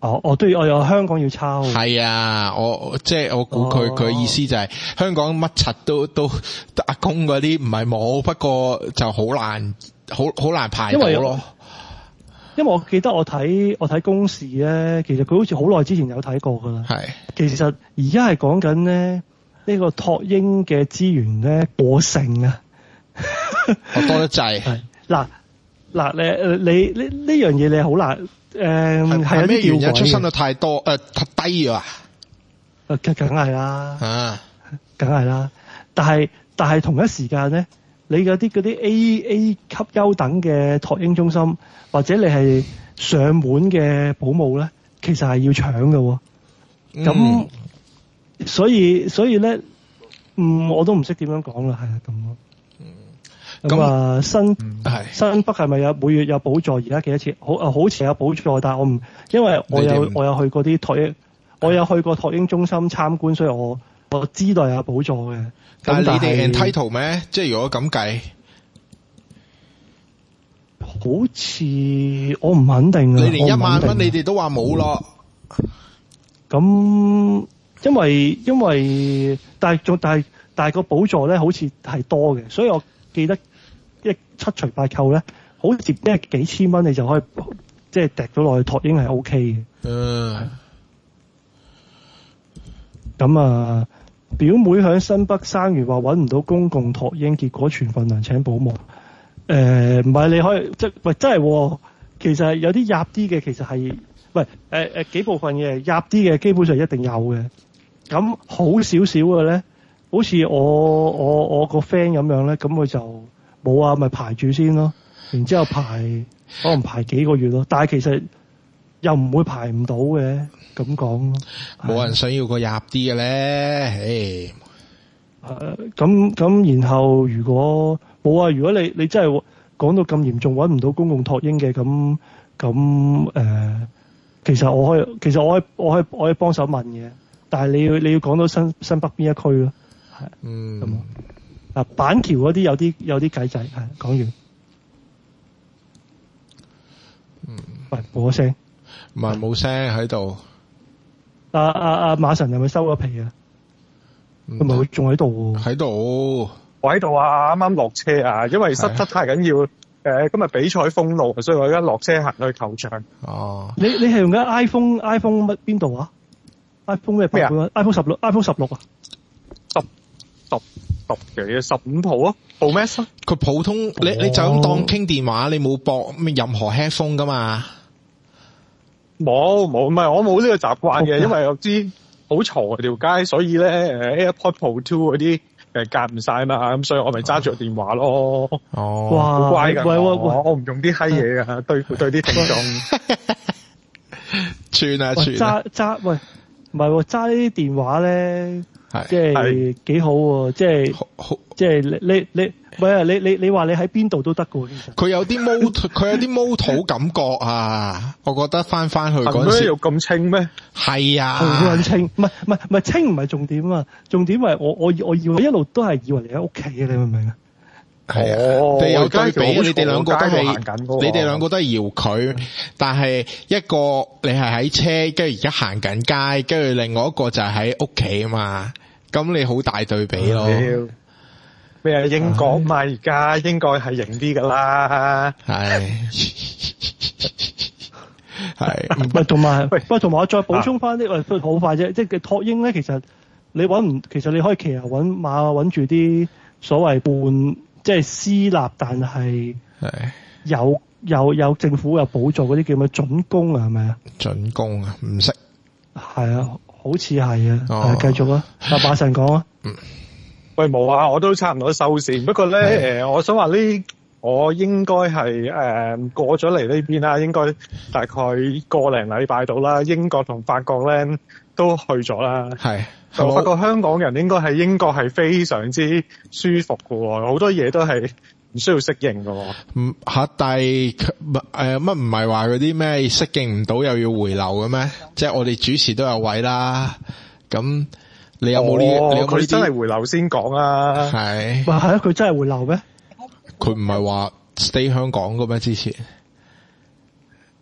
哦，我都要，我有香港要抄。 係啊，我即係我估佢佢意思就係、是、香港乜柒都都阿公嗰啲唔係冇，不過就好難好好難排到咯。 因為我記得我睇我睇公視咧，其實佢好似好耐之前有睇過噶啦。係，其實而家係講緊咧呢個托嬰嘅資源咧過剩啊， 我多得滯。係嗱嗱，你你呢呢樣嘢你好難。誒，係咩原因出生率太多誒、呃、太低啊？ 誒，梗係啦， 啊， 梗係啦。但係但係同一時間咧，你嗰啲嗰啲 A A 級優等嘅托嬰中心，或者你係上門嘅保姆咧，其實係要搶嘅。咁、嗯、所以所以咧，嗯，我都唔識點樣講啦，係啊咁咯。咁啊，新係新北係咪有每月有補助？而家幾多錢？好啊，好似有補助，但係我唔，因為我有我有去過啲托嬰，我有去過托嬰中心參觀，所以我我知道有補助嘅。 但係你哋 entitle 咩？即係如果咁計， 好似我唔肯定啊。 你連一萬蚊你哋都話冇咯。 咁因為因為但係但係但係個補助咧，好似係多嘅，所以我記得。一七除八扣咧，好似一幾千蚊你就可以即係掟咗落去托嬰係 O K 嘅。嗯。咁啊，表妹喺新北生完話揾唔到公共托嬰，結果全份糧請保姆。誒唔係你可以即喂真係、哦，其實有啲入啲嘅其實係喂誒誒幾部分嘅入啲嘅基本上一定有嘅。咁好少少嘅咧，好似我我我個 friend 咁樣咧，咁佢就。冇啊，咪排住先咯，然之後排可能排幾個月咯，但係其實又唔會排唔到嘅，咁講咯。 冇人想要個入啲嘅咧， 誒，咁咁然後如果冇啊，如果你你真係講到咁嚴重揾唔到公共托嬰嘅，咁咁誒，其實我可以，其實我可以我可以我可以幫手問嘅，但係你要你要講到新新北邊一區咯，係，嗯，咁。嗱，板橋嗰啲有啲有啲計仔，係講完。嗯，喂，冇聲， 唔係冇聲喺度。 阿阿阿馬神係咪收咗皮啊？係咪佢仲喺度？ 喺度， 我喺度啊！啱啱落車啊，因為塞得太緊要。誒、呃，今日比賽封路，所以我而家落車行去球場。哦。你你係用緊 iPhone iPhone 乜邊度啊 ？iPhone 咩版本啊 ？iPhone 十六 iPhone 十六啊？ 十十。十幾十五號啊，部咩新？ 佢普通，你你就咁當傾電話，你冇駁咩任何 headphone 噶嘛？ 冇冇，唔係我冇呢個習慣嘅，因為我知好嘈條街，所以咧誒 AirPod Pro Two 嗰啲誒夾唔晒嘛，咁所以我咪揸住個電話咯。哦，哇，好乖噶，我我唔用啲閪嘢噶，對對啲聽眾。 串啊串！ 揸揸喂，唔係揸呢啲電話咧。即係幾好喎！即係即係你你你，喂你你你話你喺邊度都得㗎喎，其實。 佢有啲毛，佢有啲毛土感覺啊！我覺得翻翻去嗰陣時。 要咁清咩？ 係啊， 好清，唔係唔係唔係清唔係重點啊！重點係我我我以為一路都係以為你喺屋企啊！你明唔明啊？ 係啊，你有對比，你哋兩個都係，你哋兩個都係搖佢，但係一個你係喺車，跟住而家行緊街，跟住另外一個就係喺屋企啊嘛。咁你好大對比咯。 咩啊？英國嘛，而家應該係型啲噶啦。係係，喂，同埋喂，同埋我再補充翻啲，喂，好快啫。即係托嬰咧，其實你搵唔，其實你可以騎下搵馬，搵住啲所謂半，即係私立，但係有有有政府有補助嗰啲叫咩準公啊？係咪啊？ 準公啊？唔識。 係啊。好似係啊，哦、繼續啊，阿馬神講啊。 嗯，喂，冇啊，我都差唔多收線。不過咧，誒、呃，我想話呢，我應該係誒過咗嚟呢邊啦，應該大概個零禮拜到啦。英國同法國咧都去咗啦。係，我發覺香港人應該喺英國係非常之舒服噶喎，好多嘢都係唔需要適應噶喎。 唔吓，但係誒乜唔係話嗰啲咩適應唔到又要回流嘅咩？即係我哋主持都有位啦。咁你有冇呢？ 哦、 你有冇呢啲？ 佢真係回流先講啊。 係。哇，係啊！佢真係回流咩？ 佢唔係話 stay 香港嘅咩？之前。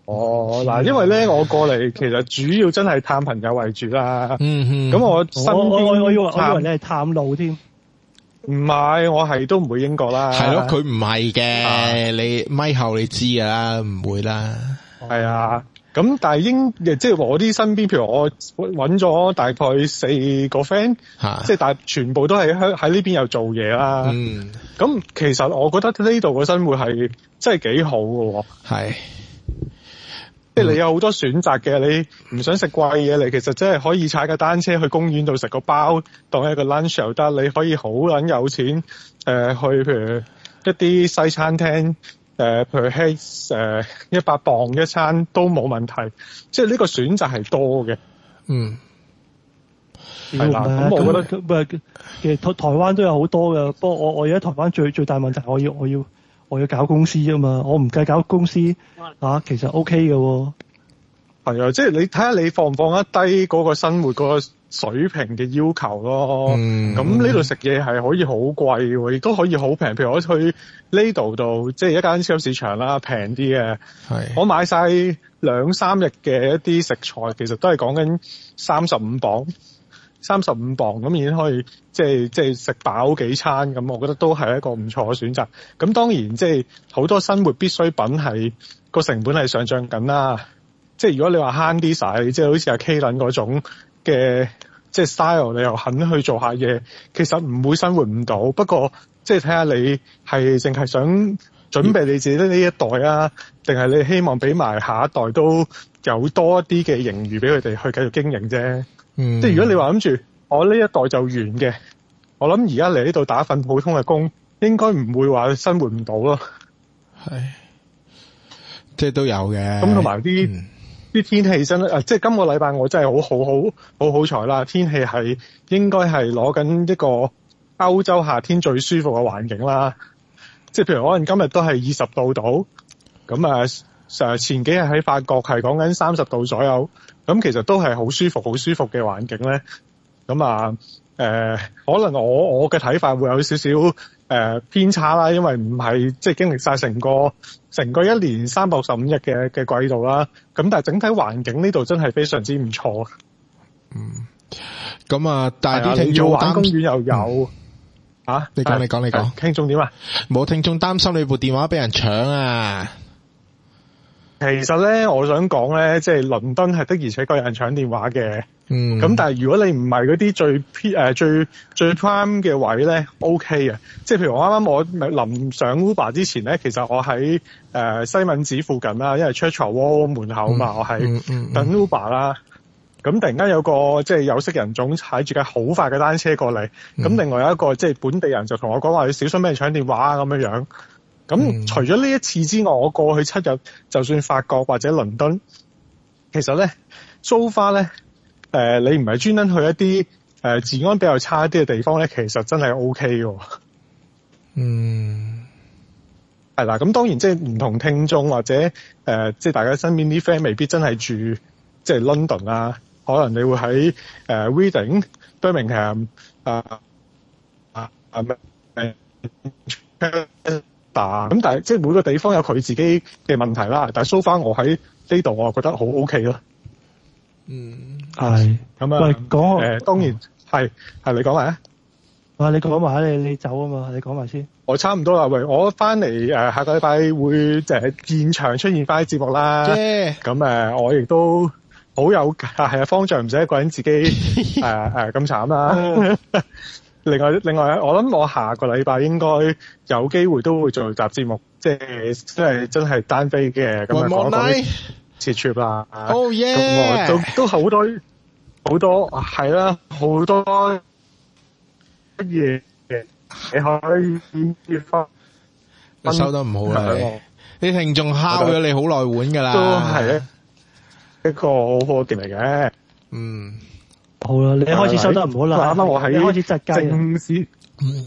哦，嗱，因為咧我過嚟其實主要真係探朋友為主啦。 嗯嗯。 咁我身邊我我我以為我以為你係探路添。 唔係，我係都唔會英國啦。 係咯，佢唔係嘅， 啊你咪後你知㗎啦，唔會啦。 係啊，咁但係英即係我啲身邊，譬如我揾咗大概四個 friend， 嚇， 即係但係全部都係喺喺呢邊有做嘢啦。 嗯， 咁其實我覺得呢度嘅生活係真係幾好嘅喎。 係。 即係你有好多選擇嘅，你唔想食貴嘢，你其實真係可以踩架單車去公園度食個包，當一個 lunch 又得。你可以好撚有錢，誒、呃、去譬如一啲西餐廳，誒、呃、譬如喺誒一百磅一餐都冇問題。即係呢個選擇係多嘅。 嗯， 係啦。咁我覺得咁其實台台灣都有好多嘅，不過我我而家台灣最最大問題，我要我要。我要搞公司啊嘛，我唔計搞公司啊，其實 OK 嘅喎。 係啊，即係你睇下你放唔放得低嗰個生活嗰個水平嘅要求咯。咁呢度食嘢係可以好貴喎，亦都可以好平。譬如我去呢度度，即係一間超級市場啦，平啲嘅。 係。我買晒兩三日嘅一啲食材，其實都係講緊三十五磅。三十五磅咁已經可以即係即係食飽幾餐咁，我覺得都係一個唔錯嘅選擇。咁當然即係好多生活必需品係個成本係上漲緊啦。即係如果你話慳啲使，即係好似阿 K 倫嗰種嘅即係 style，你又肯去做下嘢，其實唔會生活唔到。不過即係睇下你係淨係想準備你自己呢一代啊，定係你希望俾埋下一代都有多一啲嘅盈餘俾佢哋去繼續經營啫。 嗯、 即係如果你話諗住我呢一代就完嘅，我諗而家嚟呢度打份普通嘅工，應該唔會話生活唔到咯。 係，即係都有嘅。 咁同埋啲啲天氣真係，即係今個禮拜我真係好好好好好彩啦！天氣係應該係攞緊一個歐洲夏天最舒服嘅環境啦。即係譬如可能今日都係二十度度，咁啊，成前幾日喺法國係講緊三十度左右。咁其實都係好舒服、好舒服嘅環境咧。咁啊，誒、呃，可能我我嘅睇法會有少少誒、呃、偏差啦，因為唔係即係經歷晒成個成個一年三百六十五日嘅嘅季度啦。咁但係整體環境呢度真係非常之唔錯。 嗯。咁啊，但係啲聽要眾玩公園又有、 嗯、 啊？ 你講你講你講。 聽眾點啊？ 冇聽眾擔心你部電話俾人搶啊！ 其實咧，我想講咧，即係倫敦係的而且確有人搶電話嘅。 嗯。咁但係如果你唔係嗰啲最 P 誒最最 prime 嘅位咧 ，OK 嘅。即係譬如我啱啱我臨上 Uber 之前咧，其實我喺誒、呃、西敏寺附近啦，因為 Churchill Wall 門口嘛，嗯、我係等 Uber 啦。咁、嗯、突然間有個即係有色人種踩住架好快嘅單車過嚟，咁、嗯、另外有一個即係本地人就同我講話要小心俾人搶電話咁樣樣。咁、嗯、除咗呢一次之外，我過去七日，就算法國或者倫敦，其實咧 so far 咧，誒、呃、你唔係專登去一啲誒、呃、治安比較差啲嘅地方咧，其實真係 O K 嘅。 嗯， 係啦，咁當然即係唔同聽眾或者誒、呃，即係大家身邊啲 friend 未必真係住即係 London 啊，可能你會喺誒、呃、Reading、Birmingham 啊啊啊咩誒。咁但係即係每個地方有佢自己嘅問題啦，但係 so far 我喺呢度我覺得好 OK 咯。 嗯， 係咁啊。 喂，講誒，當然係係你講埋啊。 啊，你講埋，你你走啊嘛，你講埋先。我差唔多啦，喂，我翻嚟誒，下個禮拜會誒現場出現翻啲節目啦。咁誒、yeah. 我亦都好有係啊，方丈唔使一個人自己誒誒咁慘啦。另外，另外，我諗我下個禮拜應該有機會都會做集節目，即係即係真係單飛嘅咁樣講講切 trip 啦。 Oh yeah！ 咁我都都好多好多係啦，好多乜嘢嘅你可以翻。 你收得唔好啦，你啲聽眾敲咗你好耐碗㗎啦。 都係一個好好嘅嚟嘅。 嗯。 好啦，你開始收得唔好啦。啱啱我喺開始窒雞。正史，嗯，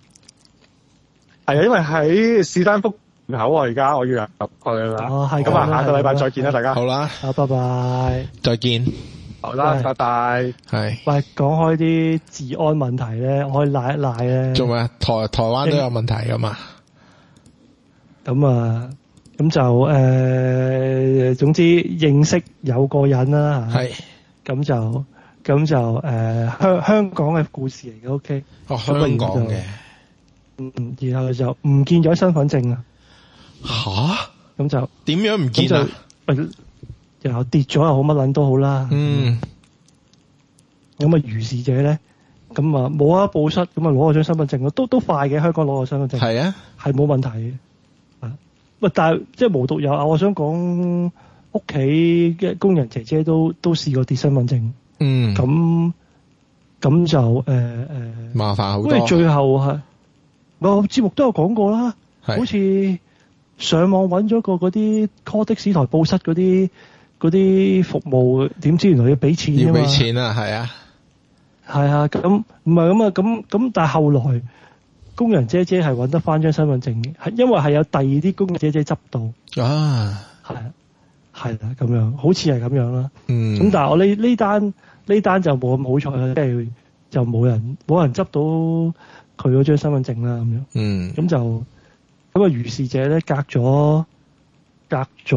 係啊，因為喺史丹福門口啊，而家我要入去啦。哦，係咁啊，下個禮拜再見啦，大家。 好啦， 好，拜拜， 再見。 好啦，拜拜。係。 喂，講開啲治安問題咧，我可以賴一賴咧。 做咩？台台灣都有問題噶嘛？ 咁啊， 咁就誒、呃，總之認識有個人啦， 係， 咁就咁就誒香香港嘅故事嚟嘅 ，OK。 哦，香港嘅。 嗯，然後就唔見咗身份證啊。 吓？ 咁就點樣唔見啊？ 然後跌咗又好，乜撚都好啦。 嗯。 咁啊，如是者咧，咁啊冇啊報失，咁啊攞個張身份證咯，都都快嘅，香港攞個身份證。係啊，係冇問題嘅。啊，喂，但係即係無獨有啊，我想講屋企嘅工人姐姐都都試過跌身份證。嗯。咁咁就誒誒、呃呃、麻煩好多。因為最後係我節目都有講過啦，好似上網揾咗個嗰啲 call 的士台報失嗰啲嗰啲服務，點知原來要俾錢啊嘛。要俾錢啊，係啊。係啊，咁唔係咁啊，咁咁，但係後來工人姐姐係揾得翻張身份證嘅，係因為係有第二啲工人姐姐執到啊，係啊，係啦，咁樣好似係咁樣啦。嗯，咁但係我呢呢單呢單就冇咁好彩啦，即係就冇人冇人執到佢嗰張身份證啦，咁樣。嗯，咁就咁啊，如是者咧隔咗隔咗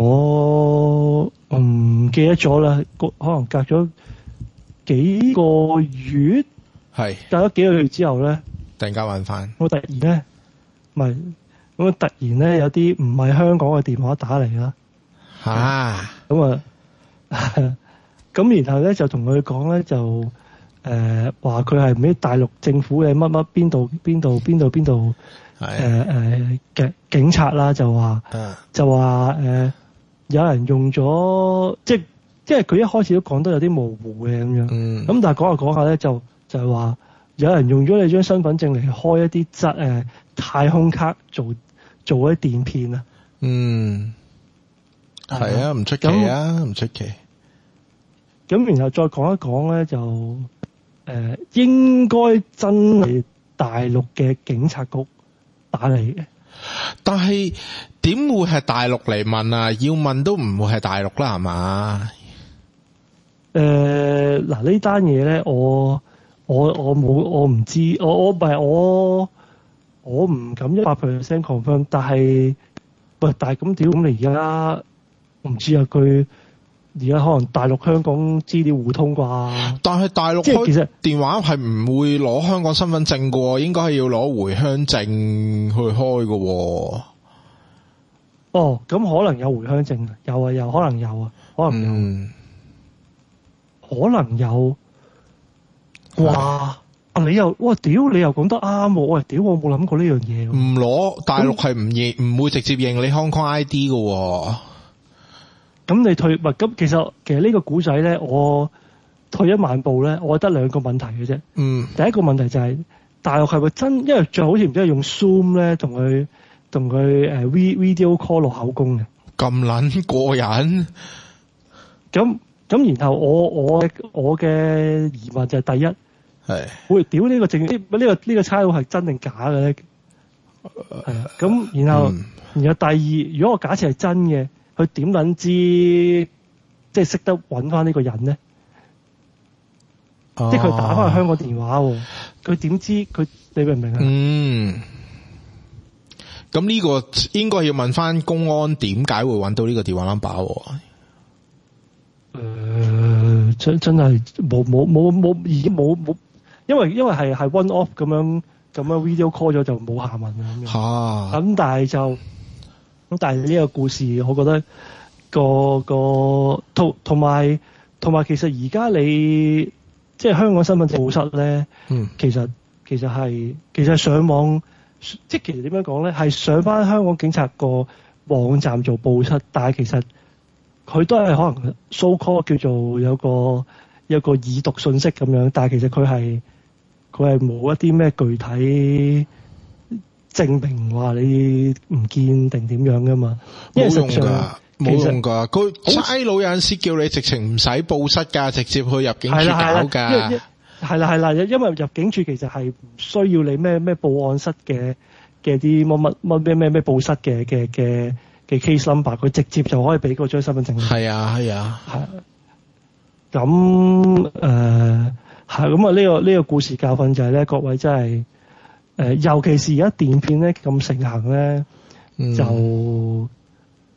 唔記得咗啦，可能隔咗幾個月，係隔咗幾個月之後咧，突然間揾翻，我突然咧，唔係咁突然咧有啲唔係香港嘅電話打嚟啦，嚇咁啊，咁然後咧就同佢講咧就誒話佢係唔知大陸政府嘅乜乜邊度邊度邊度邊度誒誒嘅警察啦，就話就話誒、呃、有人用咗即係。即係佢一開始都講得有啲模糊嘅咁樣，咁、嗯、但係講下講下咧就就係話有人用咗你張身份證嚟開一啲質誒太空卡做做一啲電騙啊，嗯，係啊，唔出奇啊，唔出奇。咁然後再講一講咧就誒、呃、應該真係大陸嘅警察局打嚟嘅，但係點會係大陸嚟問啊？要問都唔會係大陸啦，係嘛？誒、呃，嗱呢單嘢咧，我我我冇，我唔知，我我唔係我我唔敢一百 percent confirm，但係喂，但係咁屌咁你而家唔知啊？佢而家可能大陸香港資料互通啩？但係大陸開其實電話係唔會攞香港身份證噶，應該係要攞回鄉證去開噶。哦，咁可能有回鄉證，有啊，有可能有啊，可能有。嗯可能有，哇！啊你又哇屌你又講得啱喎！喂屌我冇諗過呢樣嘢。唔攞大陸係唔認唔會直接認你 Hong Kong I D 嘅喎。咁你退唔係咁？其實其實呢個古仔咧，我退一萬步咧，我覺得兩個問題嘅啫。嗯。第一個問題就係、是、大陸係咪真？因為最好似唔知係用 Zoom 咧，同佢同佢誒 video call 落口供嘅。咁撚過癮。咁。咁然後我我我嘅疑問就係第一係會屌呢個證呢呢個呢個差佬係真定假嘅咧？係啊，咁然後、嗯、然後第二，如果我假設係真嘅，佢點撚知即係識得揾翻呢個人咧？哦、即係佢打翻去香港電話喎，佢點知佢？你明唔明啊？嗯。咁呢個應該要問翻公安點解會揾到呢個電話 number？誒、呃，真真係冇冇冇冇已經冇冇，因為因為係係 one off 咁樣咁樣 video call 咗就冇下文咁樣。吓、啊，咁但係就咁，但係呢個故事，我覺得個個同同埋同埋，其實而家你即係香港身份證報失咧，嗯，其實其實係其實上網，即係其實點樣講咧，係上翻香港警察個網站做報失，但係其實。佢都係可能 so call 叫做有個有個已讀信息咁樣，但係其實佢係佢係冇一啲咩具體證明話你唔見定點樣噶嘛？冇用㗎，冇用㗎。佢差佬有陣時叫你直情唔使報失㗎，直接去入境處搞㗎。係啦係啦，因為入境處其實係唔需要你咩咩報案室嘅嘅啲乜乜乜咩咩咩報失嘅嘅嘅。嘅 case number， 佢直接就可以俾嗰張身份證。係啊，係啊，係。咁誒係咁啊！呢、呢個呢、呢個故事教訓就係咧，各位真係誒、呃，尤其是而家電騙咧咁盛行咧、嗯，就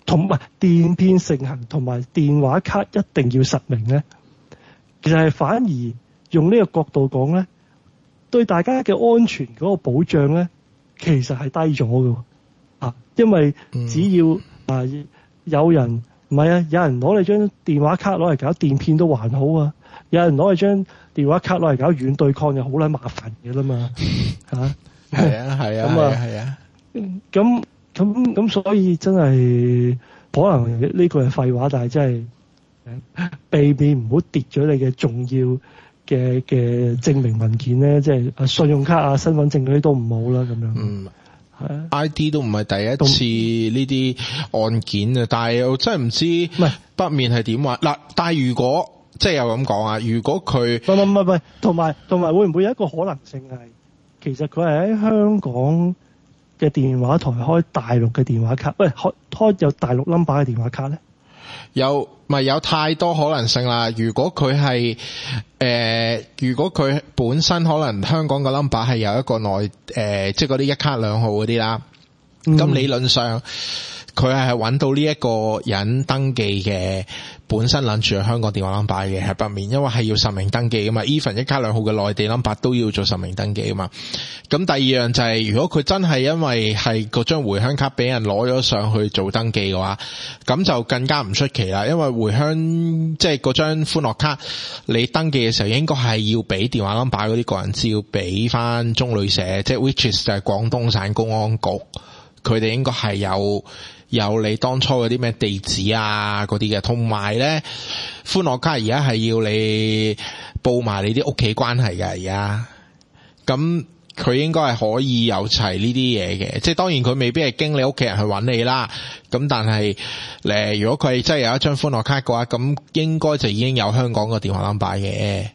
同埋電騙盛行同埋電話卡一定要實名咧，其實係反而用呢個角度講咧，對大家嘅安全嗰個保障咧，其實係低咗嘅啊，因為只要、嗯、啊有人唔係啊，有人攞你張電話卡攞嚟搞電騙都還好啊，有人攞你張電話卡攞嚟搞軟對抗就好撚麻煩嘅啦嘛嚇。 係啊係啊係啊， 咁咁咁所以真係可能呢個係廢話，但係真係避免唔好跌咗你嘅重要嘅嘅證明文件咧，即係信用卡啊、身份證嗰啲都唔好啦咁樣。嗯，係啊 ，I D 都唔係第一次呢啲案件啊，但係我真係唔知唔係北面係點話嗱。但係如果即係又咁講啊，如果佢唔唔唔唔，同埋同埋會唔會有一個可能性係，其實佢係喺香港嘅電話台開大陸嘅電話卡，喂，開開有大陸 number 嘅電話卡咧？有咪有太多可能性啦。如果佢係誒，如果佢本身可能香港個 number 係有一個內誒、呃，即係嗰啲一卡兩號嗰啲啦，咁、嗯、理論上佢係揾到呢一個人登記嘅。本身諗住係香港電話 number 嘅喺北面，因為係要實名登記噶嘛 ，even 一卡兩號嘅內地 number 都要做實名登記噶嘛。咁第二樣就係、是，如果佢真係因為係嗰張回鄉卡俾人攞咗上去做登記嘅話，咁就更加唔出奇啦。因為回鄉即係嗰張歡樂卡，你登記嘅時候應該係要俾電話 number 嗰啲個人資料俾翻中旅社，即係 which is 就係廣東省公安局，佢哋應該係有。有你當初嗰啲咩地址啊嗰啲嘅，同埋咧歡樂卡而家係要你報埋你啲屋企關係嘅而家，咁佢應該係可以有齊呢啲嘢嘅，即係當然佢未必係經你屋企人去揾你啦，咁但係誒如果佢真係有一張歡樂卡嘅話，咁應該就已經有香港個電話 number 嘅。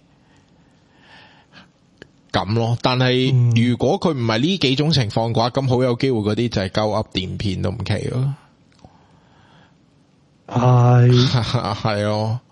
咁咯，但係如果佢唔係呢幾種情況嘅話，咁好有機會嗰啲就係鳩噏電騙都唔奇咯。係係咯，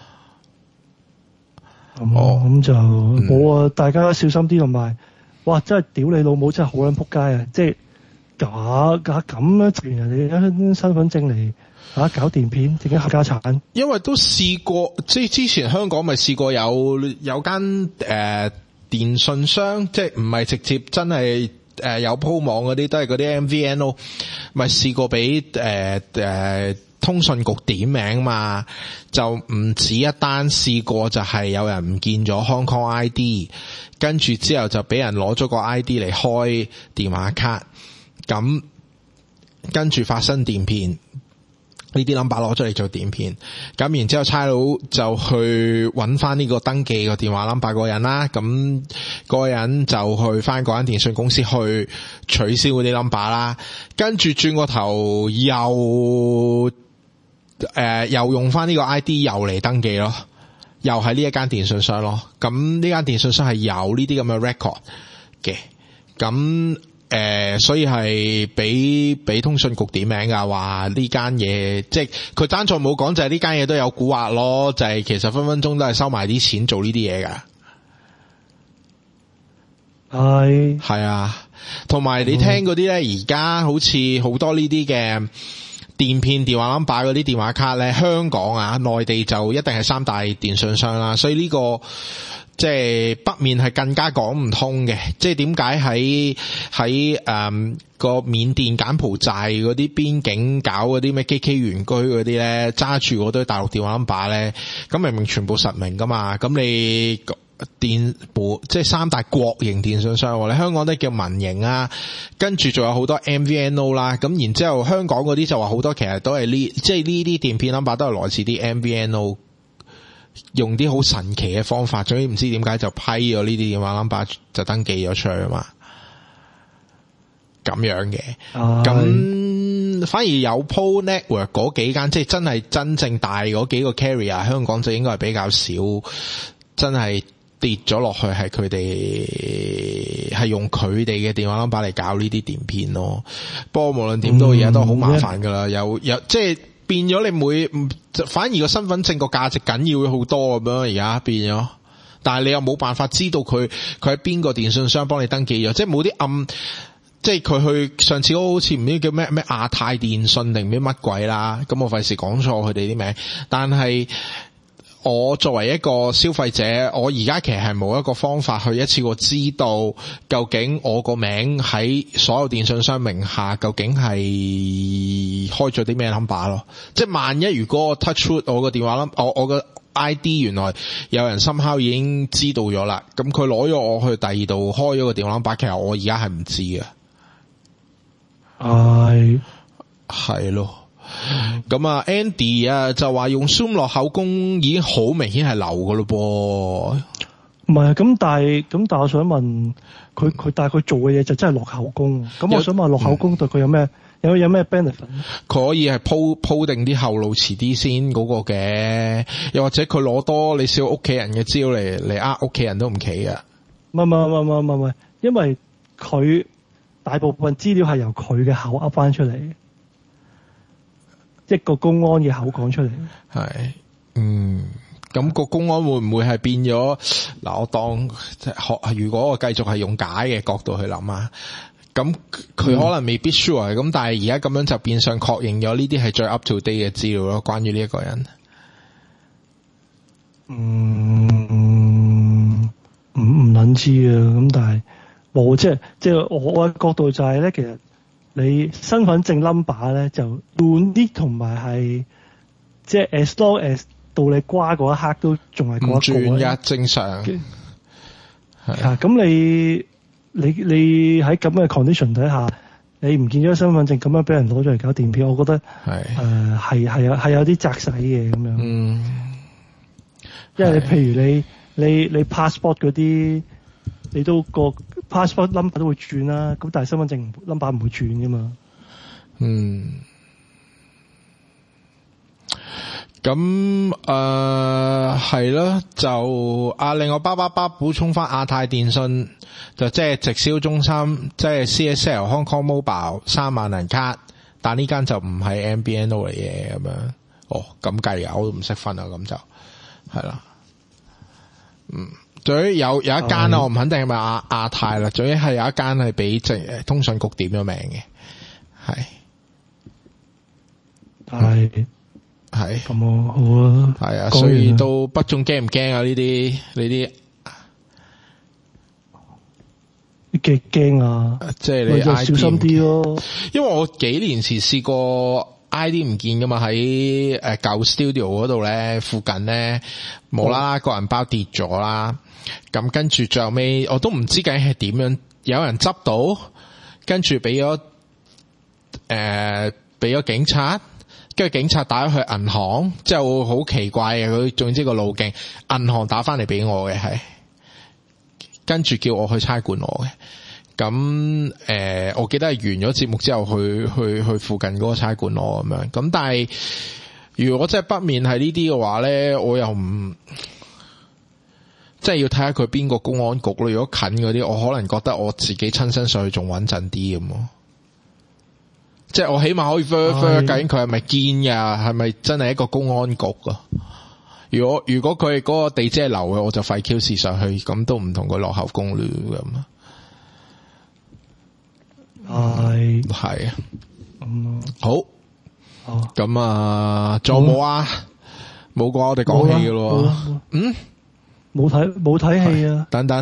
咁咁就冇啊！大家小心啲，同埋哇，真係屌你老母，真係好撚仆街啊！即係假假咁樣執完人哋身份證嚟吓搞電騙，自己合家產。因為都試過，即係之前香港咪試過有有間誒。呃電信商即係唔係直接真係誒、呃、有鋪網嗰啲，都係嗰啲 M V N O， 咪試過俾誒誒通訊局點名嘛，就唔止一單，試過就係有人唔見咗 Hong Kong I D， 跟住之後就俾人攞咗個 I D 嚟開電話卡，咁跟住發生電騙。呢啲 number 攞咗嚟做電騙，咁然之後差佬就去揾翻呢個登記個電話 number 嗰個人啦，咁嗰個人就去翻嗰間電信公司去取消嗰啲 number 啦，跟住轉個頭又誒、呃、又用翻呢個 I D 又嚟登記咯，又係呢一間電信商咯，咁呢間電信商係有呢啲咁嘅 record 嘅，咁。誒、呃，所以係俾俾通訊局點名噶，話呢間嘢，即係佢單錯冇講，就係呢間嘢都有蠱惑咯，就係、是、其實分分鐘都係收埋啲錢做呢啲嘢噶。係係啊，同埋你聽嗰啲咧，而家好似好多呢啲嘅電騙電話 number 嗰啲電話卡咧，香港啊，內地就一定係三大電信商啦，所以呢、這個。即係北面係更加講唔通嘅，即係點解喺喺誒個緬甸柬埔寨嗰啲邊境搞嗰啲咩 K K 園區嗰啲咧，揸住嗰堆大陸電話 number 咧，咁明明全部實名噶嘛，咁你電部即係三大國營電信商，你香港都叫民營啊，跟住仲有好多 M V N O 啦，咁然之後香港嗰啲就話好多其實都係呢，即係呢啲電騙 number 都係來自啲 M V N O。用啲好神奇嘅方法，總之唔知點解就批咗呢啲電話 number 就登記咗出去啊嘛，咁樣嘅。咁、哎、反而有 Pro Network 嗰幾間，即係真係真正大嗰幾個 carrier， 香港就應該係比較少，真係跌咗落去係佢哋係用佢哋嘅電話 number 嚟搞呢啲電騙咯。不過無論點都而家都好麻煩噶啦，有有即係。變咗你每反而個身份證個價值緊要好多咁樣，而家變咗，但係你又冇辦法知道佢佢喺邊個電信商幫你登記咗，即係冇啲暗即係佢去上次好似唔知叫咩咩亞太電信定唔知乜鬼啦，咁我費事講錯佢哋啲名，但係我作為一個消費者，我而家其實係冇一個方法去一次過知道究竟我個名喺所有電信商名下究竟係開咗啲咩 number 咯。即係萬一如果我 touch wood 我個電話 number 我我個 I D 原來有人somehow已經知道咗啦，咁佢攞咗我去第二度開咗個電話 number， 其實我而家係唔知嘅。 係係咯。咁啊 Andy 啊就話用 Zoom 落口供已經好明顯係流噶咯噃。 唔係咁，但係咁，但係我想問佢，佢但係佢做嘅嘢就真係落口供。咁我想問落口供對佢有咩、嗯、有有咩 benefit？ 佢可以係鋪鋪定啲後路，遲啲先嗰個嘅，又或者佢攞多你少屋企人嘅資料嚟嚟呃屋企人都唔奇啊。 唔係唔係唔係唔係唔係，因為佢大部分資料係由佢嘅口噏翻出嚟。一個公安嘅口講出嚟，係， 嗯，咁個公安會唔會係變咗？嗱，我當即係學，如果我繼續係用假嘅角度去諗啊，咁佢可能未必 sure，咁、嗯、但係而家咁樣就變相確認咗呢啲係最 up to date 嘅資料咯，關於呢一個人。 嗯，唔唔捻知啊，咁但係冇，即係即係我我嘅角度就係咧，其實。你身份證 number 咧就換啲，同埋係即係 as long as 到你瓜嗰一刻都仲係嗰一個唔轉嘅正常。係啊，咁你你你喺咁嘅 condition 底下，你唔見咗身份證咁樣俾人攞咗嚟搞電票，我覺得係誒係係有係有啲責使嘅咁樣。嗯，因為你譬如你你你 passport 嗰啲。你都個 passport number 都會轉啦，咁但係身份證 number 唔會轉噶嘛。 嗯。咁誒係咯，就啊另外巴巴巴補充翻亞太電信，就即係直銷中心，即係 C S L Hong Kong Mobile 三萬人卡，但呢間就唔係 M B N O 嚟嘅咁樣。哦，咁計啊，我都唔識分啊，咁就係啦。嗯。總之有有一間啦，我唔肯定係咪亞亞太啦。總之係有一間係俾即係通訊局點咗名嘅，係係係咁啊，好啊， 係啊，所以都不中驚唔驚啊？呢啲呢啲幾驚啊！ 即係你 I D 小心啲咯。 因為我幾年前試過 I D 唔見噶嘛，喺誒舊 studio 嗰度咧，附近咧冇啦啦個銀包跌咗啦。咁跟住最後尾我都唔知究竟係點樣，有人執到，跟住俾咗誒俾咗警察，跟住警察打咗去銀行，之後好奇怪嘅，佢總之個路徑，銀行打翻嚟俾我嘅係，跟住叫我去差館攞嘅。咁誒、呃，我記得係完咗節目之後去去去附近嗰個差館攞咁樣。咁但係如果真係北面係呢啲嘅話咧，我又唔。即係要睇下佢邊個公安局咯。如果近嗰啲，我可能覺得我自己親身上去仲穩陣啲咁咯。即係我起碼可以 verify 究竟佢係咪堅噶，係咪真係一個公安局啊？如果如果佢嗰個地址係流嘅，我就廢 Q 事上去，咁都唔同佢落口供咯咁。係係啊，咁好。咁啊，仲有冇啊？冇啩，我哋講戲嘅咯。嗯。 冇睇冇睇戲啊！ 等等。